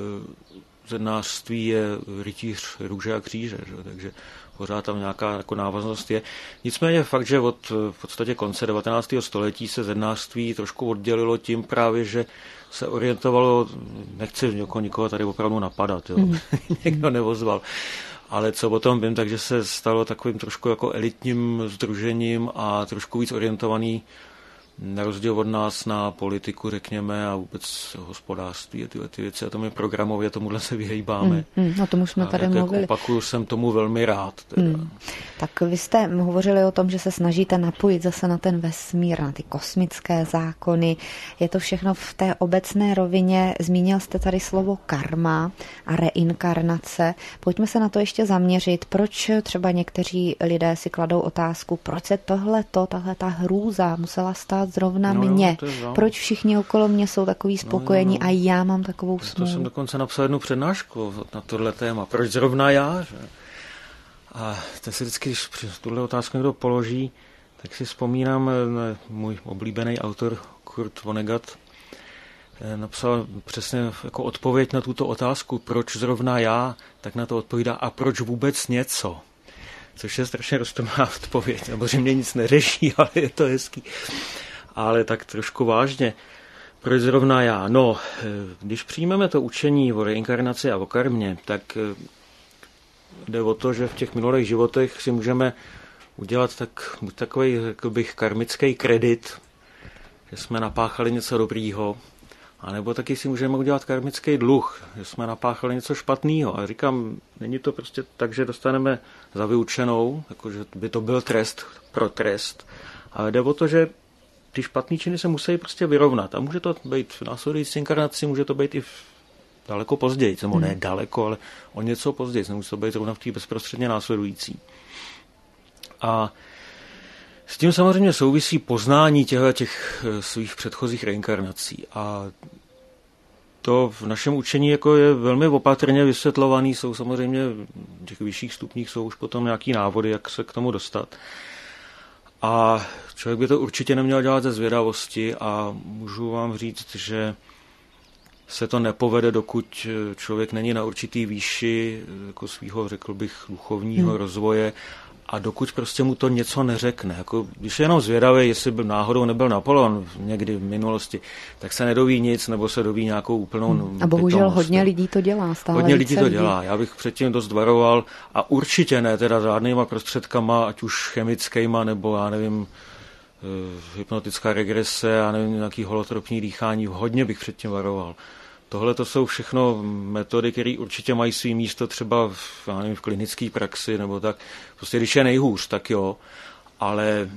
zednářství je rytíř Růže a kříže, že? Takže pořád tam nějaká jako návaznost je. Nicméně fakt, že od v podstatě konce 19. století se zednářství trošku oddělilo tím právě, že se orientovalo, nechci nikoho tady opravdu napadat, jo? Někdo nevozval. Ale co o tom vím, takže se stalo takovým trošku jako elitním sdružením a trošku víc orientovaný na rozdíl od nás na politiku, řekněme, a vůbec hospodářství a ty věci. A to my programově tomuhle se vyhejbáme. O tom už jsme tady mluvili. Opakuju, jsem tomu velmi rád. Tak vy jste hovořili o tom, že se snažíte napojit zase na ten vesmír, na ty kosmické zákony. Je to všechno v té obecné rovině. Zmínil jste tady slovo karma a reinkarnace. Pojďme se na to ještě zaměřit. Proč třeba někteří lidé si kladou otázku, proč se tahle ta hrůza musela stát zrovna mě? Proč všichni okolo mě jsou takový spokojení a já mám takovou smůlu? To jsem dokonce napsal jednu přednášku na tohle téma. Proč zrovna já? Že? A to si vždycky, když tuhle otázku někdo položí, tak si vzpomínám, můj oblíbený autor Kurt Vonnegut napsal přesně jako odpověď na tuto otázku, proč zrovna já, tak na to odpovídá a proč vůbec něco? Což je strašně roztomilá odpověď, nebo že mě nic neřeší, ale je to hezký. Ale tak trošku vážně. Proč zrovna já? No, když přijmeme to učení o reinkarnaci a o karmě, tak jde o to, že v těch minulých životech si můžeme udělat takový, řekl bych, karmický kredit, že jsme napáchali něco dobrýho, anebo taky si můžeme udělat karmický dluh, že jsme napáchali něco špatného. A říkám, není to prostě tak, že dostaneme za vyučenou, jakože by to byl trest pro trest, ale jde o to, že ty špatné činy se musí prostě vyrovnat. A může to být v následující inkarnaci, může to být i daleko později, nebo ne daleko, ale o něco později, nemusí to být zrovna v té bezprostředně následující. A S tím samozřejmě souvisí poznání těch svých předchozích reinkarnací a to v našem učení jako je velmi opatrně vysvětlovaný, jsou samozřejmě v těch vyšších stupních jsou už potom nějaký návody, jak se k tomu dostat. A člověk by to určitě neměl dělat ze zvědavosti a můžu vám říct, že se to nepovede, dokud člověk není na určitý výši jako svýho, řekl bych, duchovního rozvoje a dokud prostě mu to něco neřekne. Jako, když je jenom zvědavý, jestli by náhodou nebyl Napoleon někdy v minulosti, tak se nedoví nic, nebo se doví nějakou úplnou A bohužel pitomost. Hodně lidí to dělá. Stále hodně lidí to dělá. Já bych předtím dost varoval a určitě ne teda žádnýma prostředkama, ať už chemickýma, nebo já nevím, hypnotická regrese, já nevím, nějaký holotropní dýchání, hodně bych předtím varoval. Tohle to jsou všechno metody, které určitě mají svý místo třeba v klinické praxi nebo tak. Prostě když je nejhůř, tak jo, ale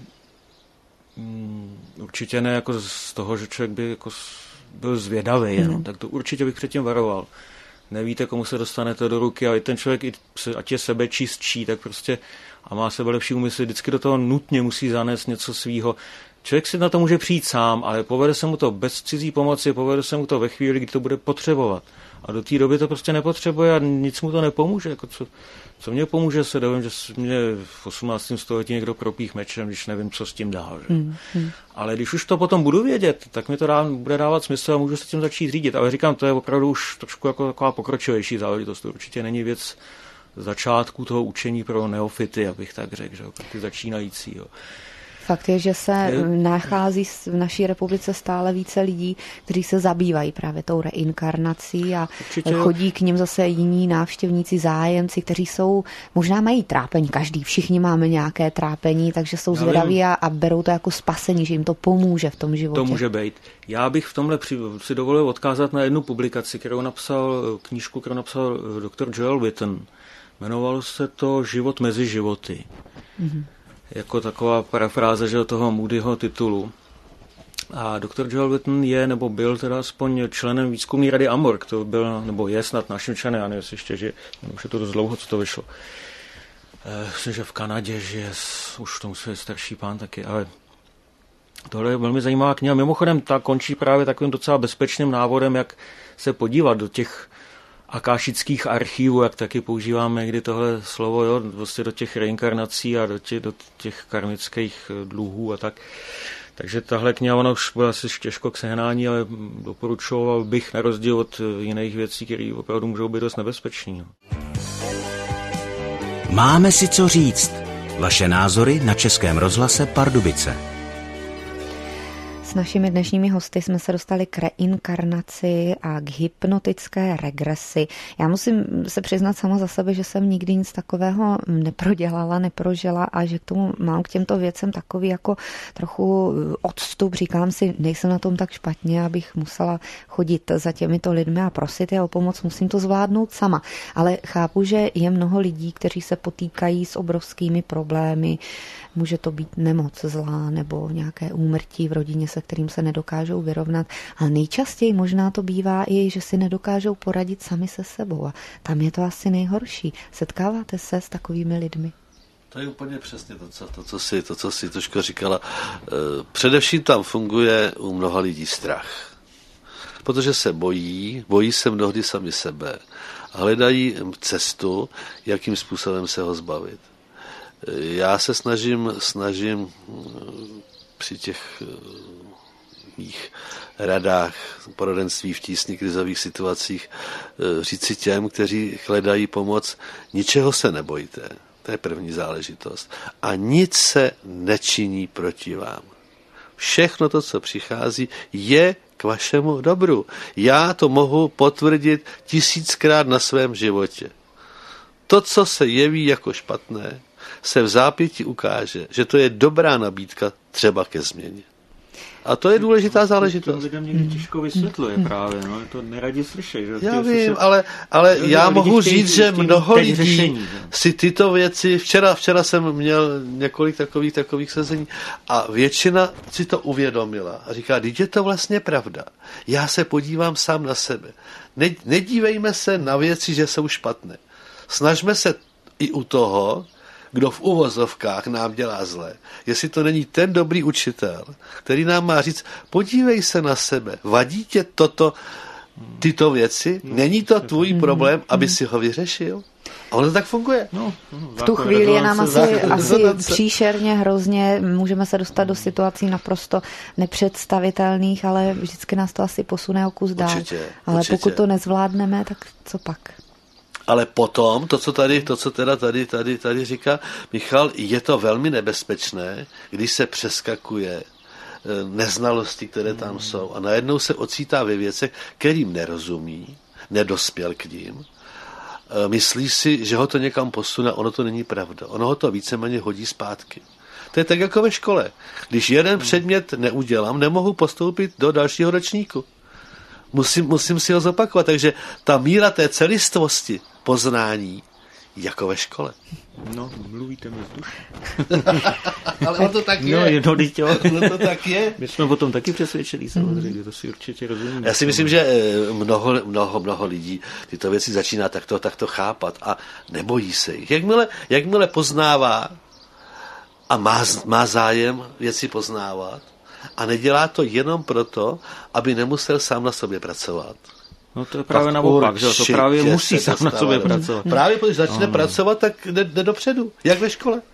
určitě ne jako z toho, že člověk by jako byl zvědavý, tak to určitě bych předtím varoval. Nevíte, komu se dostanete do ruky a i ten člověk, ať je sebečistší, tak prostě a má sebe lepší úmysl, vždycky do toho nutně musí zanést něco svýho. Člověk si na to může přijít sám, ale povede se mu to bez cizí pomoci, povede se mu to ve chvíli, kdy to bude potřebovat. A do té doby to prostě nepotřebuje a nic mu to nepomůže. Jako co mě pomůže, se dovím, že mě v 18. století někdo propích mečem, když nevím, co s tím dál. Ale když už to potom budu vědět, tak mi to bude dávat smysl a můžu se tím začít řídit. Ale říkám, to je opravdu už trošku jako taková pokročilejší záležitost. To určitě není věc začátku toho učení pro neofity, abych tak řekl, že pro ty začínající. Jo. Fakt je, že se nachází v naší republice stále více lidí, kteří se zabývají právě tou reinkarnací a chodí k nim zase jiní návštěvníci, zájemci, kteří jsou, možná mají trápení, všichni máme nějaké trápení, takže jsou zvědaví a berou to jako spasení, že jim to pomůže v tom životě. To může být. Já bych v tomhle si dovolil odkázat na jednu publikaci, knížku, kterou napsal doktor Joel Witten. Jmenovalo se to Život mezi životy. Jako taková parafráze, že toho Moodyho titulu. A doktor Joel Witten je, nebo byl teda aspoň členem výzkumné rady Amorg, to byl, nebo je snad naším členem, já nevím, jestli ještě, že už je to dost dlouho, co to vyšlo. Myslím, že v Kanadě, že už to musí být starší pán taky, ale tohle je velmi zajímavá kniha. Mimochodem, ta končí právě takovým docela bezpečným návodem, jak se podívat do těch akášických archivů, jak taky používáme někdy tohle slovo, jo, vlastně do těch reinkarnací a do těch karmických dluhů a tak. Takže tahle kniha, ona už byla asi těžko k sehnání, ale doporučoval bych na rozdíl od jiných věcí, které opravdu můžou být dost nebezpečný. Máme si co říct. Vaše názory na Českém rozhlase Pardubice. S našimi dnešními hosty jsme se dostali k reinkarnaci a k hypnotické regresi. Já musím se přiznat sama za sebe, že jsem nikdy nic takového neprožila a že k tomu mám k těmto věcem takový jako trochu odstup. Říkám si, nejsem na tom tak špatně, abych musela chodit za těmito lidmi a prosit je o pomoc, musím to zvládnout sama. Ale chápu, že je mnoho lidí, kteří se potýkají s obrovskými problémy. Může to být nemoc zlá nebo nějaké úmrtí v rodině, se kterým se nedokážou vyrovnat. Ale nejčastěji možná to bývá i, že si nedokážou poradit sami se sebou. A tam je to asi nejhorší. Setkáváte se s takovými lidmi? To je úplně přesně to, co si trošku říkala. Především tam funguje u mnoha lidí strach. Protože se bojí se mnohdy sami sebe. A hledají cestu, jakým způsobem se ho zbavit. Já se snažím při těch mých radách, poradenství v tísni krizových situacích říci těm, kteří hledají pomoc, ničeho se nebojte. To je první záležitost. A nic se nečiní proti vám. Všechno to, co přichází, je k vašemu dobru. Já to mohu potvrdit 1000krát na svém životě. To, co se jeví jako špatné, se v zápětí ukáže, že to je dobrá nabídka třeba ke změně. A to je důležitá záležitost. To lidem někdy těžko vysvětluje právě, no, to neradi slyšej. Že? Já vím, ale já mohu říct, že mnoho lidí si tyto věci, včera jsem měl několik takových sezení a většina si to uvědomila a říká, teď je to vlastně pravda. Já se podívám sám na sebe. Nedívejme se na věci, že jsou špatné. Snažme se i u toho kdo v uvozovkách nám dělá zle, jestli to není ten dobrý učitel, který nám má říct, podívej se na sebe, vadí tě tyto věci, není to tvůj problém, aby si ho vyřešil? A ono to tak funguje. V tu chvíli je nám asi příšerně, hrozně, můžeme se dostat do situací naprosto nepředstavitelných, ale vždycky nás to asi posune o kus dál. Určitě. Pokud to nezvládneme, tak co pak? Ale potom, to, co tady říká Michal, je to velmi nebezpečné, když se přeskakuje neznalosti, které tam jsou a najednou se ocítá ve věcech, kterým nerozumí, nedospěl k ním. Myslí si, že ho to někam posune, ono to není pravda. Ono ho to víceméně hodí zpátky. To je tak jako ve škole. Když jeden předmět neudělám, nemohu postoupit do dalšího ročníku. Musím si ho zopakovat. Takže ta míra té celistvosti poznání jako ve škole. No, mluvíte mi z duše. Ale ono to tak je. No, jo. Ono to tak je. My jsme o tom taky přesvědčili, samozřejmě, to si určitě rozumíme. Já si myslím, že mnoho lidí tyto věci začíná takto chápat a nebojí se jich. Jakmile poznává a má zájem věci poznávat a nedělá to jenom proto, aby nemusel sám na sobě pracovat. No to je právě naopak, že to právě musí sám na sobě pracovat. Právě když začne pracovat, tak jde dopředu, jak ve škole.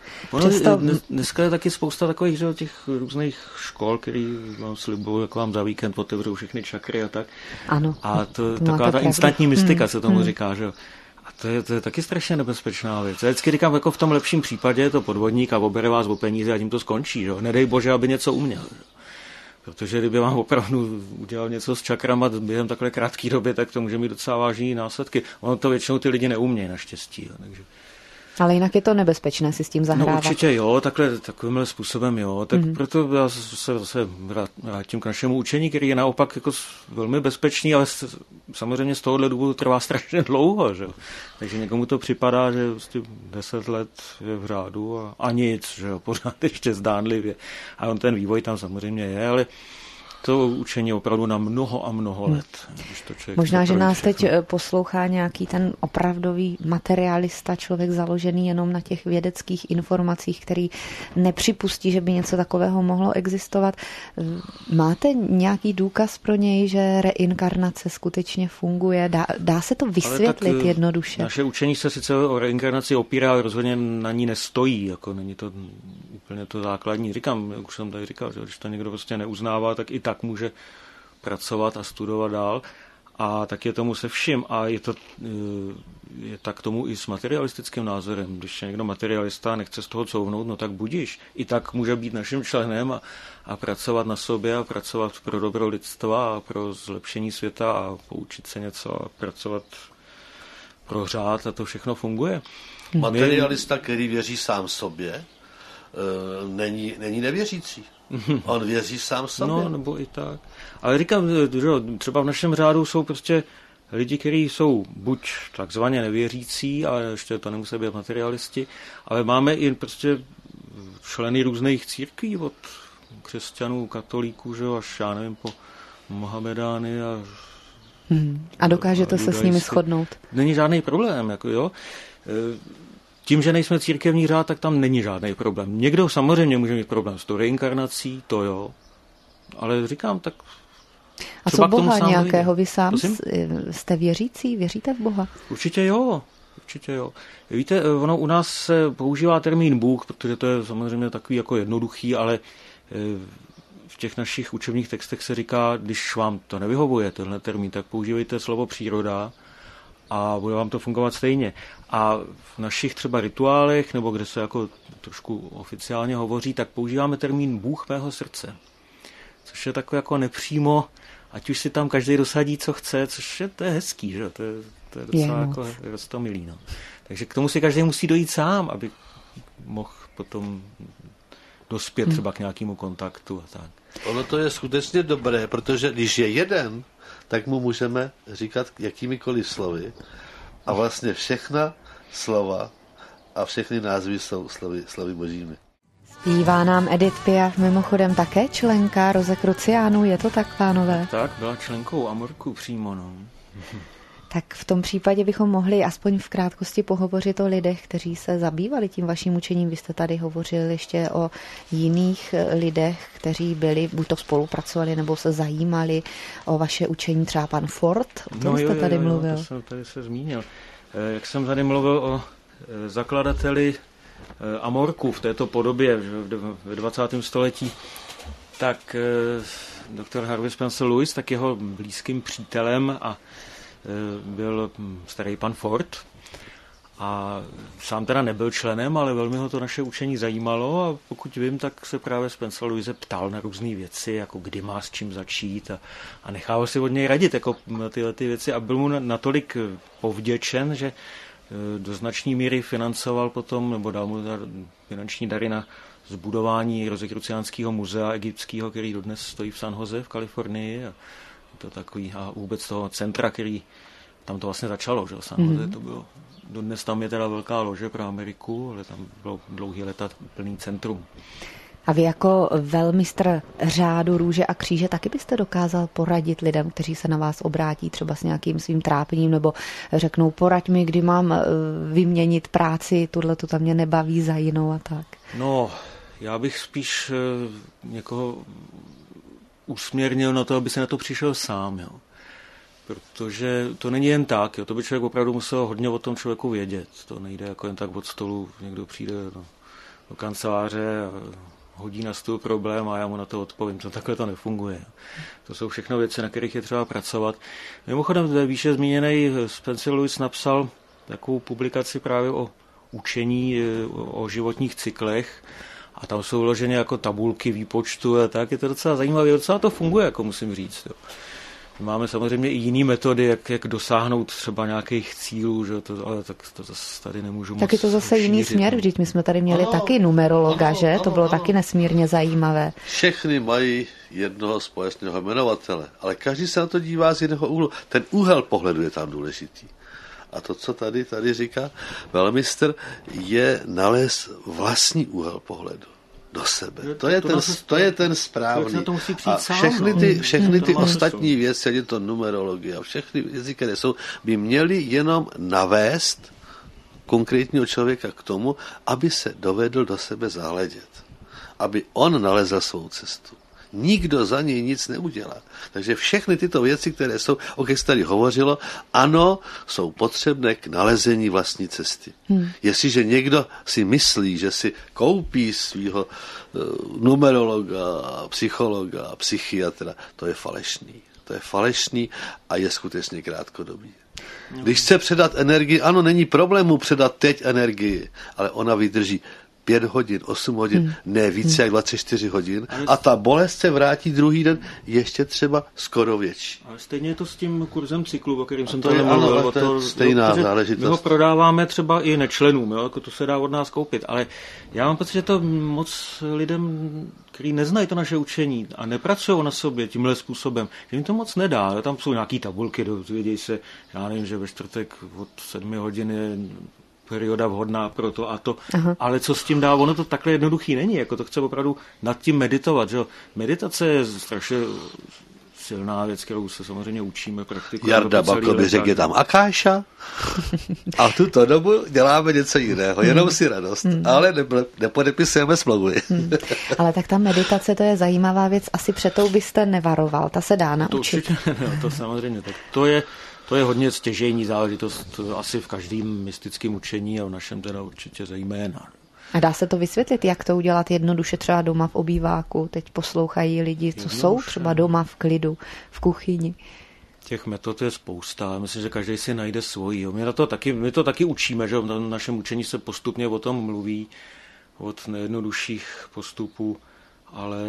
Dneska je taky spousta takových, že, těch různých škol, který vám slibují, jak vám za víkend otevřou všechny čakry a tak. Ano. A to taková ta instantní mystika se tomu říká, že jo. A to je taky strašně nebezpečná věc. Já vždycky říkám, jako v tom lepším případě je to podvodník a obere vás o peníze a tím to skončí, že jo. Nedej bože, aby něco uměl. Protože kdyby vám opravdu udělal něco s čakrama během takové krátké doby, tak to může mít docela vážné následky. Ono to většinou ty lidi neumějí, naštěstí. Jo, takže. Ale jinak je to nebezpečné si s tím zahrávat. No určitě jo, takovýmhle způsobem jo. Tak proto já se zase vrátím k našemu učení, který je naopak jako velmi bezpečný, ale samozřejmě z tohohle důvodu trvá strašně dlouho. Že? Takže někomu to připadá, že vlastně 10 let je v řádu a nic, že jo, pořád ještě zdánlivě. A on ten vývoj tam samozřejmě je, ale to učení opravdu na mnoho a mnoho let. Možná, že nás teď poslouchá nějaký ten opravdový materialista, člověk založený jenom na těch vědeckých informacích, který nepřipustí, že by něco takového mohlo existovat. Máte nějaký důkaz pro něj, že reinkarnace skutečně funguje? Dá se to vysvětlit jednoduše? Naše učení se sice o reinkarnaci opírá, ale rozhodně na ní nestojí. Jako není to úplně to základní. Říkám, jak už jsem tady říkal, že když to někdo prostě neuznává, tak i tak může pracovat a studovat dál. A tak je tomu se vším. A je tak tomu i s materialistickým názorem. Když je někdo materialista a nechce z toho couvnout, no tak budiš. I tak může být naším členem a pracovat na sobě a pracovat pro dobro lidstva a pro zlepšení světa a poučit se něco a pracovat pro řád a to všechno funguje. Materialista, který věří sám sobě, není nevěřící. On věří sám sobě. No, nebo i tak. Ale říkám, že třeba v našem řádu jsou prostě lidi, kteří jsou buď takzvaně nevěřící, ale ještě to nemusí být materialisti, ale máme i prostě členy různých církví, od křesťanů, katolíků, že až já nevím, po Mohamedány a dokážete se s nimi shodnout? Není žádný problém, jako jo. Tím, že nejsme církevní řád, tak tam není žádný problém. Někdo samozřejmě může mít problém s tou reinkarnací, to jo. Ale říkám, tak a co Boha nějakého? Vy sám jste věřící? Věříte v Boha? Určitě jo. Víte, ono u nás se používá termín Bůh, protože to je samozřejmě takový jako jednoduchý, ale v těch našich učebních textech se říká, když vám to nevyhovuje, tenhle termín, tak používejte slovo příroda a bude vám to fungovat stejně. A v našich třeba rituálech, nebo kde se jako trošku oficiálně hovoří, tak používáme termín Bůh mého srdce. Což je takové jako nepřímo, ať už si tam každý dosadí, co chce, což je, to je hezký, že? To je docela jako roztomilý. No. Takže k tomu si každý musí dojít sám, aby mohl potom dospět třeba k nějakému kontaktu a tak. Ono to je skutečně dobré, protože když je jeden, tak mu můžeme říkat jakýmikoliv slovy a vlastně všechna slova a všechny názvy jsou slovy božími. Zpívá nám Edith Piaf, mimochodem také členka Rosicruciánů, je to tak, pánové? Tak, byla členkou Amorku přímo, no. Tak v tom případě bychom mohli aspoň v krátkosti pohovořit o lidech, kteří se zabývali tím vaším učením. Vy jste tady hovořil ještě o jiných lidech, kteří byli, buď to spolupracovali, nebo se zajímali o vaše učení, třeba pan Ford, o tom jste tady mluvil. To jsem tady se zmínil. Jak jsem tady mluvil o zakladateli Amorku v této podobě ve 20. století, tak doktor Harvey Spencer Lewis, tak jeho blízkým přítelem a byl starý pan Ford a sám teda nebyl členem, ale velmi ho to naše učení zajímalo a pokud vím, tak se právě Spencer Lewis ptal na různé věci, jako kdy má s čím začít a nechával si od něj radit jako na tyhle ty věci a byl mu natolik povděčen, že do značné míry financoval potom, nebo dal mu finanční dary na zbudování Rosicruciánského muzea egyptského, který dodnes stojí v San Jose v Kalifornii a to takový a vůbec toho centra, který tam to vlastně začalo, že San Jose to bylo. Dodnes tam je teda velká lože pro Ameriku, ale tam bylo dlouhý leta plný centrum. A vy jako velmistr řádu Růže a kříže taky byste dokázal poradit lidem, kteří se na vás obrátí třeba s nějakým svým trápením nebo řeknou poraď mi, kdy mám vyměnit práci, tohleto tam mě nebaví za jinou a tak. No, já bych spíš někoho usměrnil na to, aby se na to přišel sám, jo. Protože to není jen tak, jo. To by člověk opravdu musel hodně o tom člověku vědět. To nejde jako jen tak od stolu, někdo přijde do kanceláře a hodí na stůl problém a já mu na to odpovím. To takhle to nefunguje. To jsou všechno věci, na kterých je třeba pracovat. Mimochodem, výše zmíněný Spencer Lewis napsal takovou publikaci právě o učení, o životních cyklech a tam jsou vloženě jako tabulky výpočtu a tak. Je to docela zajímavé, docela to funguje, jako musím říct. Jo. Máme samozřejmě i jiné metody, jak dosáhnout třeba nějakých cílů, že ale tak to tady nemůžu moc. Tak je to zase jiný směr, vždyť my jsme tady měli taky numerologa, že? To bylo taky nesmírně zajímavé. Všechny mají jednoho společného jmenovatele, ale každý se na to dívá z jiného úhlu. Ten úhel pohledu je tam důležitý. A to, co tady říká velmistr, je nalézt vlastní úhel pohledu do sebe. To je ten správný. A všechny ty ostatní věci, je to numerologie a všechny věci, které jsou, by měly jenom navést konkrétního člověka k tomu, aby se dovedl do sebe zahledět. Aby on nalezl svou cestu. Nikdo za něj nic neudělá. Takže všechny tyto věci, které jsou, o kterých se tady hovořilo, ano, jsou potřebné k nalezení vlastní cesty. Jestliže někdo si myslí, že si koupí svého numerologa, psychologa, psychiatra, to je falešný. To je falešný a je skutečně krátkodobý. Když chce předat energii, ano, není problém mu předat teď energii, ale ona vydrží 5 hodin, 8 hodin, ne více jak 24 hodin a ta bolest se vrátí druhý den ještě třeba skoro větší. Ale stejně je to s tím kurzem cyklu, o kterým jsem tady mluvil. To je stejná záležitost. My ho prodáváme třeba i nečlenům, jo, jako to se dá od nás koupit, ale já mám pocit, že to moc lidem, kteří neznají to naše učení a nepracují na sobě tímhle způsobem, že jim to moc nedá. Tam jsou nějaký tabulky, dozvědějí se, já nevím, že ve čtvrtek od 7 hodin je perioda vhodná pro to a to, ale co s tím dá, ono to takhle jednoduchý není, jako to chce opravdu nad tím meditovat, že meditace je strašně silná věc, kterou se samozřejmě učíme, praktikujeme. Jarda Balko by řekl, je tam Akáša a tuto dobu děláme něco jiného, jenom si radost, ale nepodepisujeme smlouvy. Ale tak ta meditace, to je zajímavá věc, asi před tou byste nevaroval, ta se dá naučit. To určitě, to samozřejmě, tak to je hodně stěžejní záležitost asi v každém mystickém učení a v našem teda určitě zejména. A dá se to vysvětlit, jak to udělat jednoduše třeba doma v obýváku? Teď poslouchají lidi, co jsou třeba doma v klidu, v kuchyni. Těch metod je spousta. Myslím, že každý si najde svoji. My to taky učíme, že v našem učení se postupně o tom mluví, od nejjednodušších postupů, ale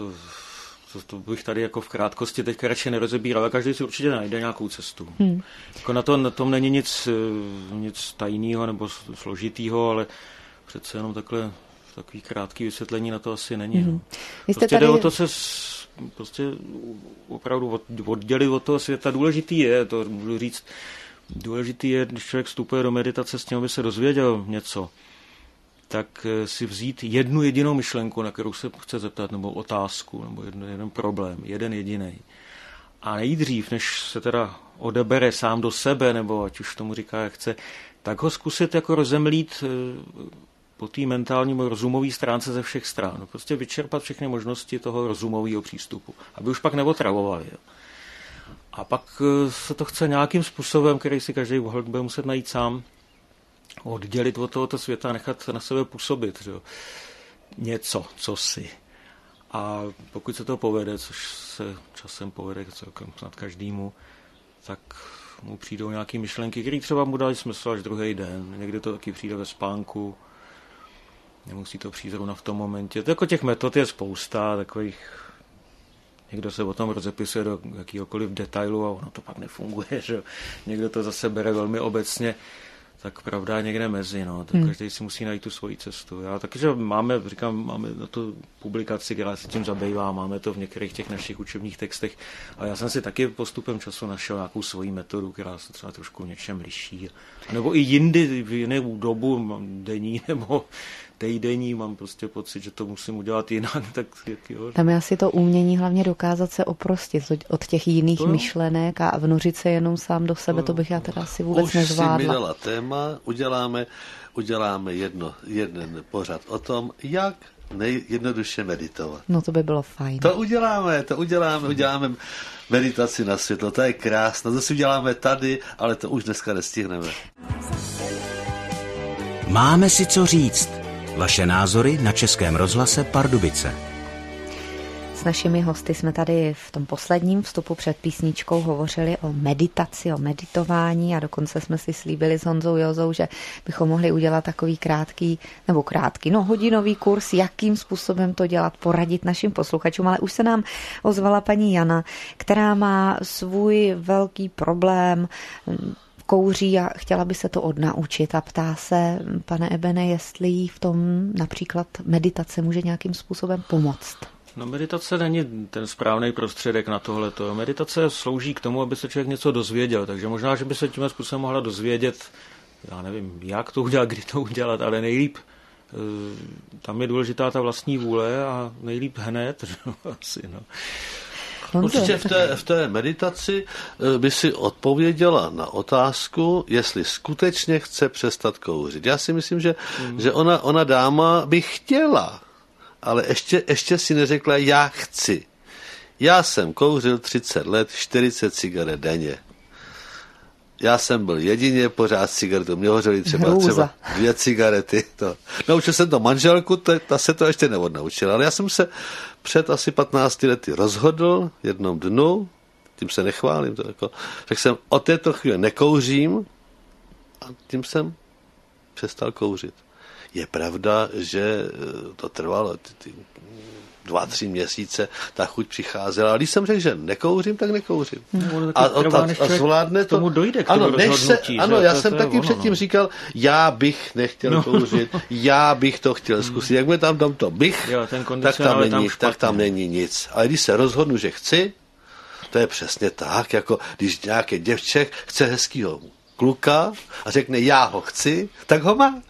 to bych tady jako v krátkosti teďka radši nerozebíral, ale každý si určitě najde nějakou cestu. Jako na tom není nic tajného nebo složitýho, ale přece jenom takový krátký vysvětlení na to asi není. Prostě jde o to se prostě opravdu oddělit od toho světa. Důležitý je, to můžu říct, když člověk vstupuje do meditace s tím, aby se dozvěděl něco, tak si vzít jednu jedinou myšlenku, na kterou se chce zeptat, nebo otázku, nebo jeden problém, jeden jedinej. A nejdřív, než se teda odebere sám do sebe, nebo ať už tomu říká, jak chce, tak ho zkusit jako rozemlít po té mentálním rozumové stránce ze všech stran. Prostě vyčerpat všechny možnosti toho rozumového přístupu, aby už pak neotravovali. A pak se to chce nějakým způsobem, který si každý bude muset najít sám, oddělit od tohoto světa a nechat na sebe působit. Že? Něco, co si. A pokud se to povede, což se časem povede celkem snad každému, tak mu přijdou nějaké myšlenky, které třeba mu dají smysl až druhý den. Někdy to taky přijde ve spánku. Nemusí to přijít zrovna v tom momentě. To jako těch metod je spousta, takových. Někdo se o tom rozepisuje do jakýhokoliv detailu a ono to pak nefunguje. Že? Někdo to zase bere velmi obecně. Tak pravda je někde mezi, no. Tak každý si musí najít tu svoji cestu. Já taky, že máme na tu publikaci, která se tím zabývá, máme to v některých těch našich učebních textech, ale já jsem si taky postupem času našel nějakou svoji metodu, která se třeba trošku v něčem liší. Nebo i jindy, v jinou dobu, denní nebo týdenní, mám prostě pocit, že to musím udělat jinak. Tak, jo. Tam je asi to umění hlavně dokázat se oprostit od těch jiných myšlenek a vnořit se jenom sám do sebe, to bych já teda asi vůbec nezvládla. Už si mi dala téma, uděláme jeden pořad o tom, jak nejjednoduše meditovat. No to by bylo fajn. To uděláme meditaci na světlo, to je krásné, to si uděláme tady, ale to už dneska nestihneme. Máme si co říct. Vaše názory na Českém rozhlase Pardubice. S našimi hosty jsme tady v tom posledním vstupu před písničkou hovořili o meditaci, o meditování a dokonce jsme si slíbili s Honzou Jozou, že bychom mohli udělat takový hodinový kurz, jakým způsobem to dělat, poradit našim posluchačům, ale už se nám ozvala paní Jana, která má svůj velký problém, kouří a chtěla by se to odnaučit a ptá se, pane Ebene, jestli jí v tom například meditace může nějakým způsobem pomoct. No meditace není ten správný prostředek na tohleto. Meditace slouží k tomu, aby se člověk něco dozvěděl, takže možná, že by se tím způsobem mohla dozvědět, já nevím, jak to udělat, kdy to udělat, ale nejlíp tam je důležitá ta vlastní vůle a nejlíp hned, asi, no. Určitě v té meditaci by si odpověděla na otázku, jestli skutečně chce přestat kouřit. Já si myslím, že ona dáma by chtěla, ale ještě si neřekla, já chci. Já jsem kouřil 30 let, 40 cigaret denně. Já jsem byl jedině pořád cigaretu. Mě hořely třeba 2 cigarety. Naučil jsem to manželku, ta se to ještě neodnaučila. Ale já jsem se před asi 15 lety rozhodl v jednom dnu, tím se nechválím, řekl jsem, od této chvíle nekouřím a tím jsem přestal kouřit. Je pravda, že to trvalo 2-3 měsíce, ta chuť přicházela. Ale když jsem řekl, že nekouřím, tak nekouřím. A zvládne to. Tomu dojde k tomu rozhodnutí. Ano, já jsem taky předtím říkal, já bych nechtěl kouřit, já bych to chtěl zkusit. Jak bude tam to bych, tak tam není nic. Ale když se rozhodnu, že chci, to je přesně tak, jako když nějaký děvček chce hezkýho kluka a řekne, já ho chci, tak ho má.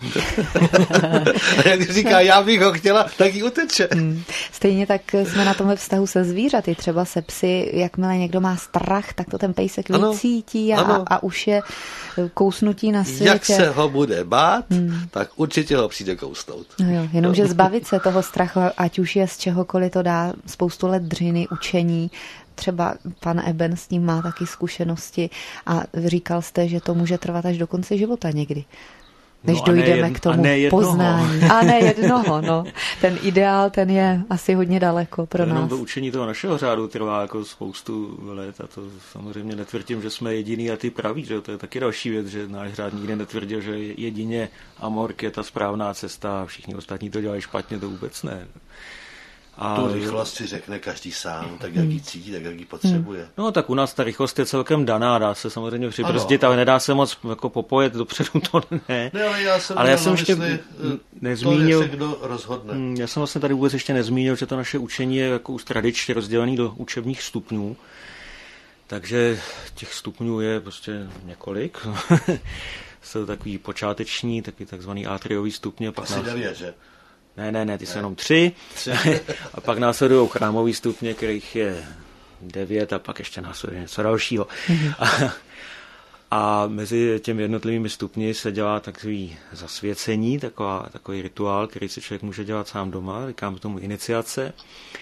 A jak říká, já bych ho chtěla, tak jí uteče. Stejně tak jsme na tomhle vztahu se zvířaty, třeba se psy, jakmile někdo má strach, tak to ten pejsek vycítí a už je kousnutí na světě. Jak se ho bude bát, tak určitě ho přijde kousnout. No jo, jenomže zbavit se toho strachu, ať už je z čehokoliv, to dá spoustu let dřiny, učení. Třeba pan Eben s ním má taky zkušenosti a říkal jste, že to může trvat až do konce života někdy, než dojdeme k tomu poznání. A ne jednoho, no. Ten ideál, ten je asi hodně daleko pro nás. To učení toho našeho řádu trvá jako spoustu let a to samozřejmě netvrdím, že jsme jediný a ty praví, že to je taky další věc, že náš řád nikdy netvrdil, že jedině amork je ta správná cesta a všichni ostatní to dělají špatně, to vůbec ne. A tu rychlost si řekne každý sám, tak jak ji cítí, tak jak ji potřebuje. No tak u nás ta rychlost je celkem daná, dá se samozřejmě přibrzdit, ale nedá se moc jako popojet dopředu, to ne. Ale já jsem ještě nezmínil, to je, kdo rozhodne. Já jsem vlastně tady vůbec ještě nezmínil, že to naše učení je jako už tradičně rozdělené do učebních stupňů. Takže těch stupňů je prostě několik. Jsou takový počáteční, taky takzvaný atriový stupně. Asi 9, že? Ne, ty jsou jenom 3. A pak následují chrámový stupně, kterých je 9 a pak ještě následuje něco dalšího. A mezi těmi jednotlivými stupni se dělá takový zasvěcení, takový rituál, který si člověk může dělat sám doma, říkáme tomu iniciace.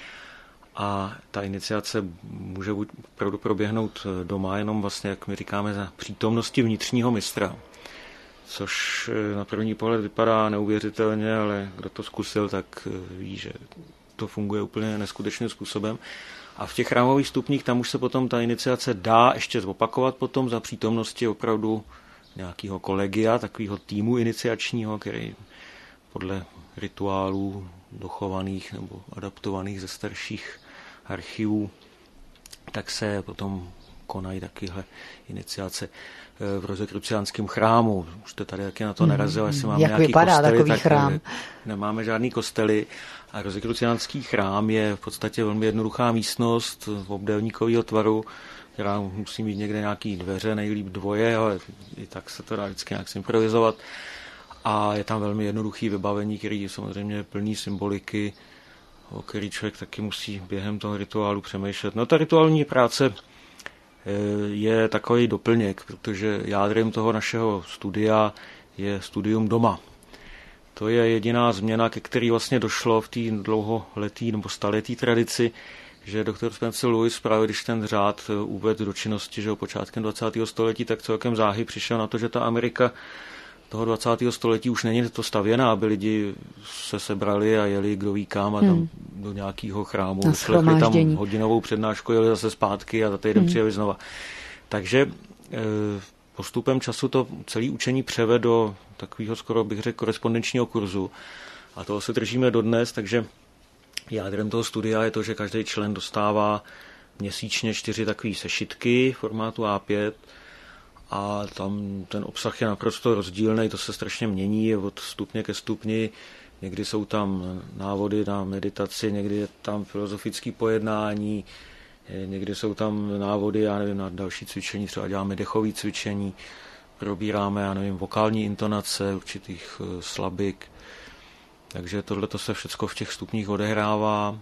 A ta iniciace může opravdu proběhnout doma, jenom vlastně, jak my říkáme, za přítomnosti vnitřního mistra. Což na první pohled vypadá neuvěřitelně, ale kdo to zkusil, tak ví, že to funguje úplně neskutečným způsobem. A v těch chrámových stupních tam už se potom ta iniciace dá ještě zopakovat potom za přítomnosti opravdu nějakého kolegia, takového týmu iniciačního, který podle rituálů dochovaných nebo adaptovaných ze starších archivů, tak se potom konají takovéhle iniciace v rozekruciánském chrámu. Už to tady taky na to narazil, jestli máme jak nějaký vypadá kostely, takový tak chrám? Nemáme žádný kostely. A rozekruciánský chrám je v podstatě velmi jednoduchá místnost obdélníkového tvaru, která musí mít někde nějaký dveře, nejlíp 2, ale i tak se to dá vždycky nějak improvizovat. A je tam velmi jednoduchý vybavení, který je samozřejmě plný symboliky, o který člověk taky musí během toho rituálu přemýšlet. No ta rituální práce je takový doplněk, protože jádrem toho našeho studia je studium doma. To je jediná změna, ke který vlastně došlo v té dlouholetý nebo staletý tradici, že doktor Spencer Lewis právě když ten řád uvedl do činnosti, že počátkem 20. století, tak celkem záhy přišel na to, že ta Amerika toho 20. století už není to stavěná, aby lidi se sebrali a jeli kdo ví kam a tam do nějakého chrámu, slechli tam hodinovou přednášku, jeli zase zpátky a za týden přijeli znova. Takže postupem času to celé učení převede do takového skoro bych řekl korespondenčního kurzu a toho se držíme dodnes, takže jádrem toho studia je to, že každý člen dostává měsíčně 4 takové sešitky formátu A5 a tam ten obsah je naprosto rozdílný, to se strašně mění od stupně ke stupni. Někdy jsou tam návody na meditaci, někdy je tam filozofické pojednání, někdy jsou tam návody, já nevím, na další cvičení, třeba děláme dechové cvičení, probíráme, já nevím, vokální intonace určitých slabik. Takže tohleto se všechno v těch stupních odehrává.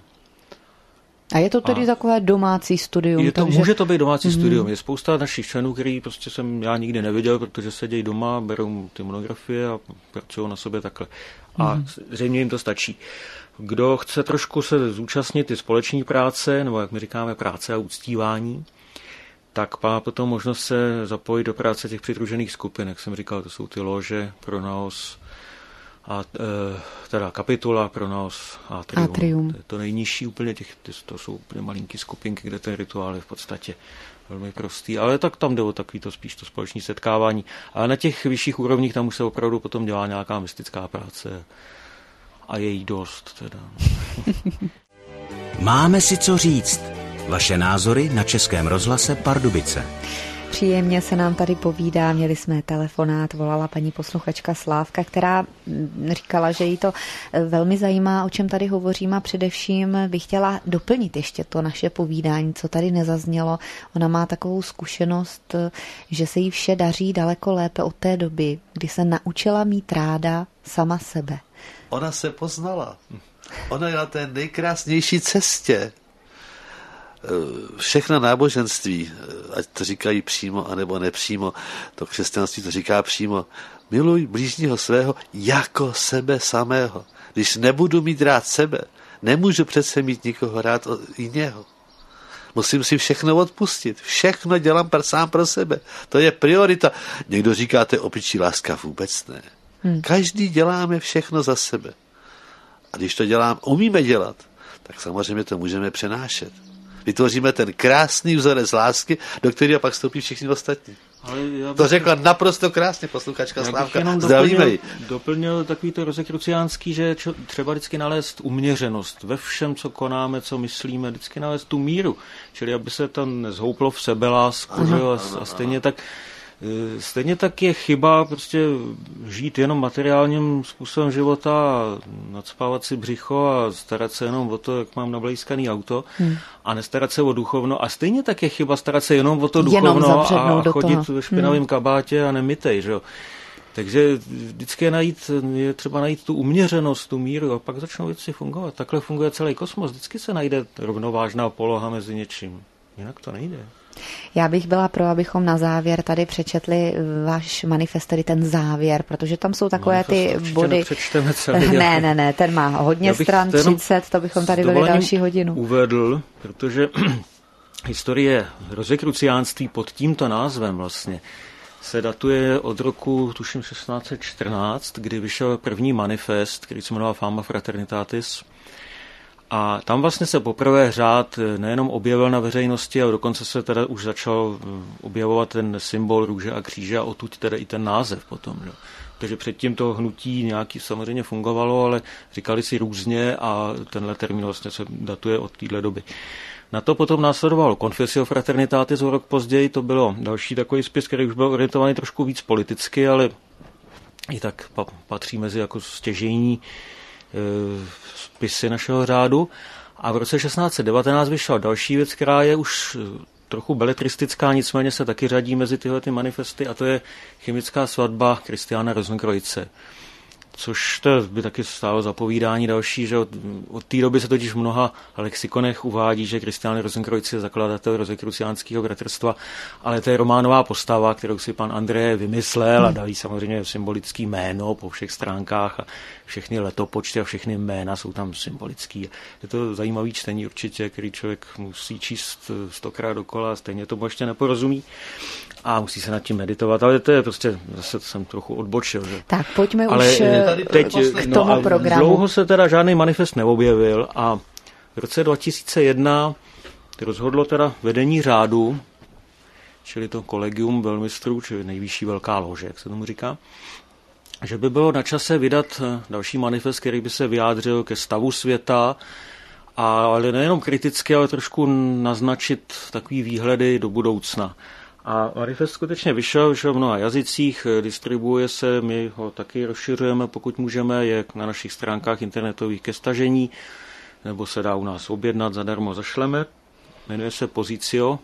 A je to tedy takové domácí studium? Může to být domácí studium. Je spousta našich členů, který prostě jsem já nikdy neviděl, protože sedějí doma, berou ty monografie a pracují na sobě takhle. A zřejmě jim to stačí. Kdo chce trošku se zúčastnit ty společní práce, nebo jak my říkáme práce a uctívání, tak má potom možnost se zapojit do práce těch přidružených skupin. Jak jsem říkal, to jsou ty lože, pronaos, a teda kapitula, pronaos, atrium. To je to nejnižší úplně, to jsou úplně malinký skupinky, kde ten rituál je v podstatě velmi prostý, ale tak tam jde o takový spíš to společné setkávání. Ale na těch vyšších úrovních tam už se opravdu potom dělá nějaká mystická práce a je jí dost teda. Máme si co říct. Vaše názory na Českém rozhlase Pardubice. Příjemně se nám tady povídá, měli jsme telefonát, volala paní posluchačka Slávka, která říkala, že jí to velmi zajímá, o čem tady hovoříme a především bych chtěla doplnit ještě to naše povídání, co tady nezaznělo. Ona má takovou zkušenost, že se jí vše daří daleko lépe od té doby, kdy se naučila mít ráda sama sebe. Ona se poznala. Ona je na té nejkrásnější cestě. Všechna náboženství, ať to říkají přímo, anebo nepřímo, to křesťanství to říká přímo, miluj blížního svého jako sebe samého. Když nebudu mít rád sebe, nemůžu přece mít nikoho rád jiného. Musím si všechno odpustit. Všechno dělám sám pro sebe. To je priorita. Někdo říká, to je opičí láska, vůbec ne. Každý děláme všechno za sebe. A když to umíme dělat, tak samozřejmě to můžeme přenášet. Vytvoříme ten krásný vzorec lásky, do kterého pak vstoupí všichni ostatní. To řekla naprosto krásně posluchačka Slávka. Zdravíme ji. Doplnil takový to rozekruciánský, že třeba vždycky nalézt uměřenost ve všem, co konáme, co myslíme, vždycky nalézt tu míru. Čili aby se to nezhouplo v sebelásku, a stejně tak je chyba prostě žít jenom materiálním způsobem života a nacpávat si břicho a starat se jenom o to, jak mám nablejskaný auto a nestarat se o duchovno. A stejně tak je chyba starat se jenom o to duchovno a chodit ve špinavém kabátě a nemytej, že jo. Takže vždycky je třeba najít tu uměřenost, tu míru a pak začnou věci fungovat. Takhle funguje celý kosmos. Vždycky se najde rovnovážná poloha mezi něčím. Jinak to nejde. Já bych byla pro, abychom na závěr tady přečetli váš manifest, tedy ten závěr, protože tam jsou takové ty body. Ne, ten má hodně stran, 30, to bychom tady byli další hodinu. Uvedl, protože historie rozekruciánství pod tímto názvem vlastně se datuje od roku, tuším, 1614, kdy vyšel první manifest, který se jmenoval Fama Fraternitatis. A tam vlastně se poprvé řád nejenom objevil na veřejnosti, ale dokonce se teda už začal objevovat ten symbol růže a kříže a odtud teda i ten název potom. Jo. Takže předtím to hnutí nějaký samozřejmě fungovalo, ale říkali si různě a tenhle termín vlastně se datuje od téhle doby. Na to potom následovalo Confessio Fraternitatis o rok později, to bylo další takový spis, který už byl orientovaný trošku víc politicky, ale i tak patří mezi jako stěžejní spisy našeho řádu. A v roce 1619 vyšla další věc, která je už trochu beletristická, nicméně se taky řadí mezi tyhle ty manifesty, a to je chemická svatba Christiana Rosenkreuze. Což to by taky stálo za povídání další, že od té doby se totiž v mnoha lexikonech uvádí, že Christian Rosenkreuze je zakladatel rozekruciánského bratrstva, ale to je románová postava, kterou si pan André vymyslel a dal jí samozřejmě symbolický jméno po všech stránkách a všechny letopočty a všechny jména jsou tam symbolický. Je to zajímavý čtení určitě, který člověk musí číst 100krát dokola, stejně tomu ještě neporozumí. A musí se nad tím meditovat, ale to je prostě, zase jsem trochu odbočil. Že? Tak pojďme ale už teď k tomu programu. Dlouho se teda žádný manifest neobjevil a v roce 2001 rozhodlo teda vedení řádu, čili to kolegium velmistrů, čili nejvyšší velká lože, jak se tomu říká, že by bylo na čase vydat další manifest, který by se vyjádřil ke stavu světa, ale nejenom kriticky, ale trošku naznačit takový výhledy do budoucna. A manifest skutečně vyšel v mnoha jazycích, distribuuje se, my ho taky rozšiřujeme, pokud můžeme, je na našich stránkách internetových ke stažení, nebo se dá u nás objednat, zadarmo zašleme. Jmenuje se Pozicio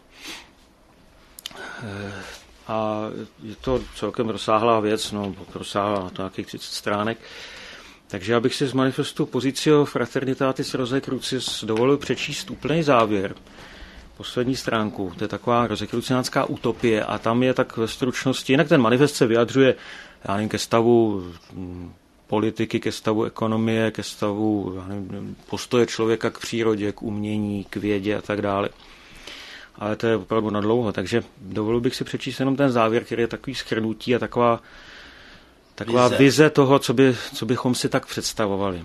a je to celkem rozsáhlá věc, rozsáhlá to nějakých 30 stránek. Takže já bych si z manifestu Pozicio Fraternitatis Rosecrucis dovolil přečíst úplný závěr. Poslední stránku, to je taková rozekruciánská utopie a tam je tak ve stručnosti, jinak ten manifest se vyjadřuje, já nevím, ke stavu politiky, ke stavu ekonomie, ke stavu postoje člověka k přírodě, k umění, k vědě a tak dále. Ale to je opravdu na dlouho, takže dovolil bych si přečíst jenom ten závěr, který je takový shrnutí a taková vize toho, co bychom si tak představovali.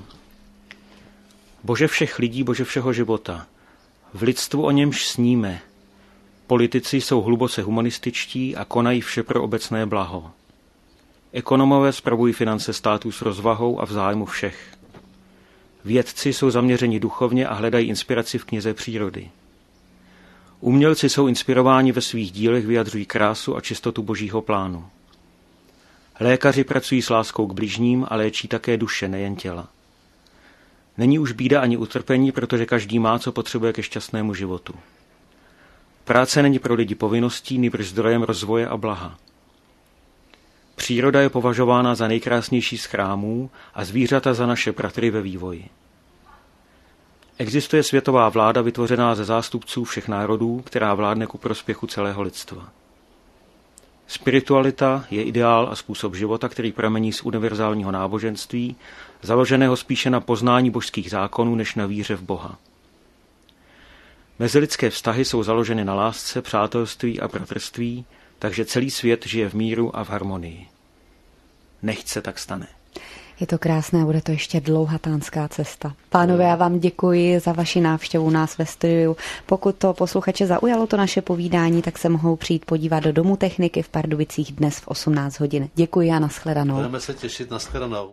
Bože všech lidí, Bože všeho života, v lidstvu o němž sníme. Politici jsou hluboce humanističtí a konají vše pro obecné blaho. Ekonomové spravují finance států s rozvahou a v zájmu všech. Vědci jsou zaměřeni duchovně a hledají inspiraci v knize přírody. Umělci jsou inspirováni ve svých dílech, vyjadřují krásu a čistotu božího plánu. Lékaři pracují s láskou k bližním a léčí také duše, nejen těla. Není už bída ani utrpení, protože každý má, co potřebuje ke šťastnému životu. Práce není pro lidi povinností, nýbrž zdrojem rozvoje a blaha. Příroda je považována za nejkrásnější z chrámů a zvířata za naše bratry ve vývoji. Existuje světová vláda vytvořená ze zástupců všech národů, která vládne ku prospěchu celého lidstva. Spiritualita je ideál a způsob života, který pramení z univerzálního náboženství, založeného spíše na poznání božských zákonů než na víře v Boha. Mezilidské vztahy jsou založeny na lásce, přátelství a bratrství, takže celý svět žije v míru a v harmonii. Nechť se tak stane. Je to krásné, bude to ještě dlouhatánská cesta. Pánové, já vám děkuji za vaši návštěvu u nás ve studiu. Pokud to posluchače zaujalo to naše povídání, tak se mohou přijít podívat do Domu techniky v Pardubicích dnes v 18 hodin. Děkuji a nashledanou. Budeme se těšit, nashledanou.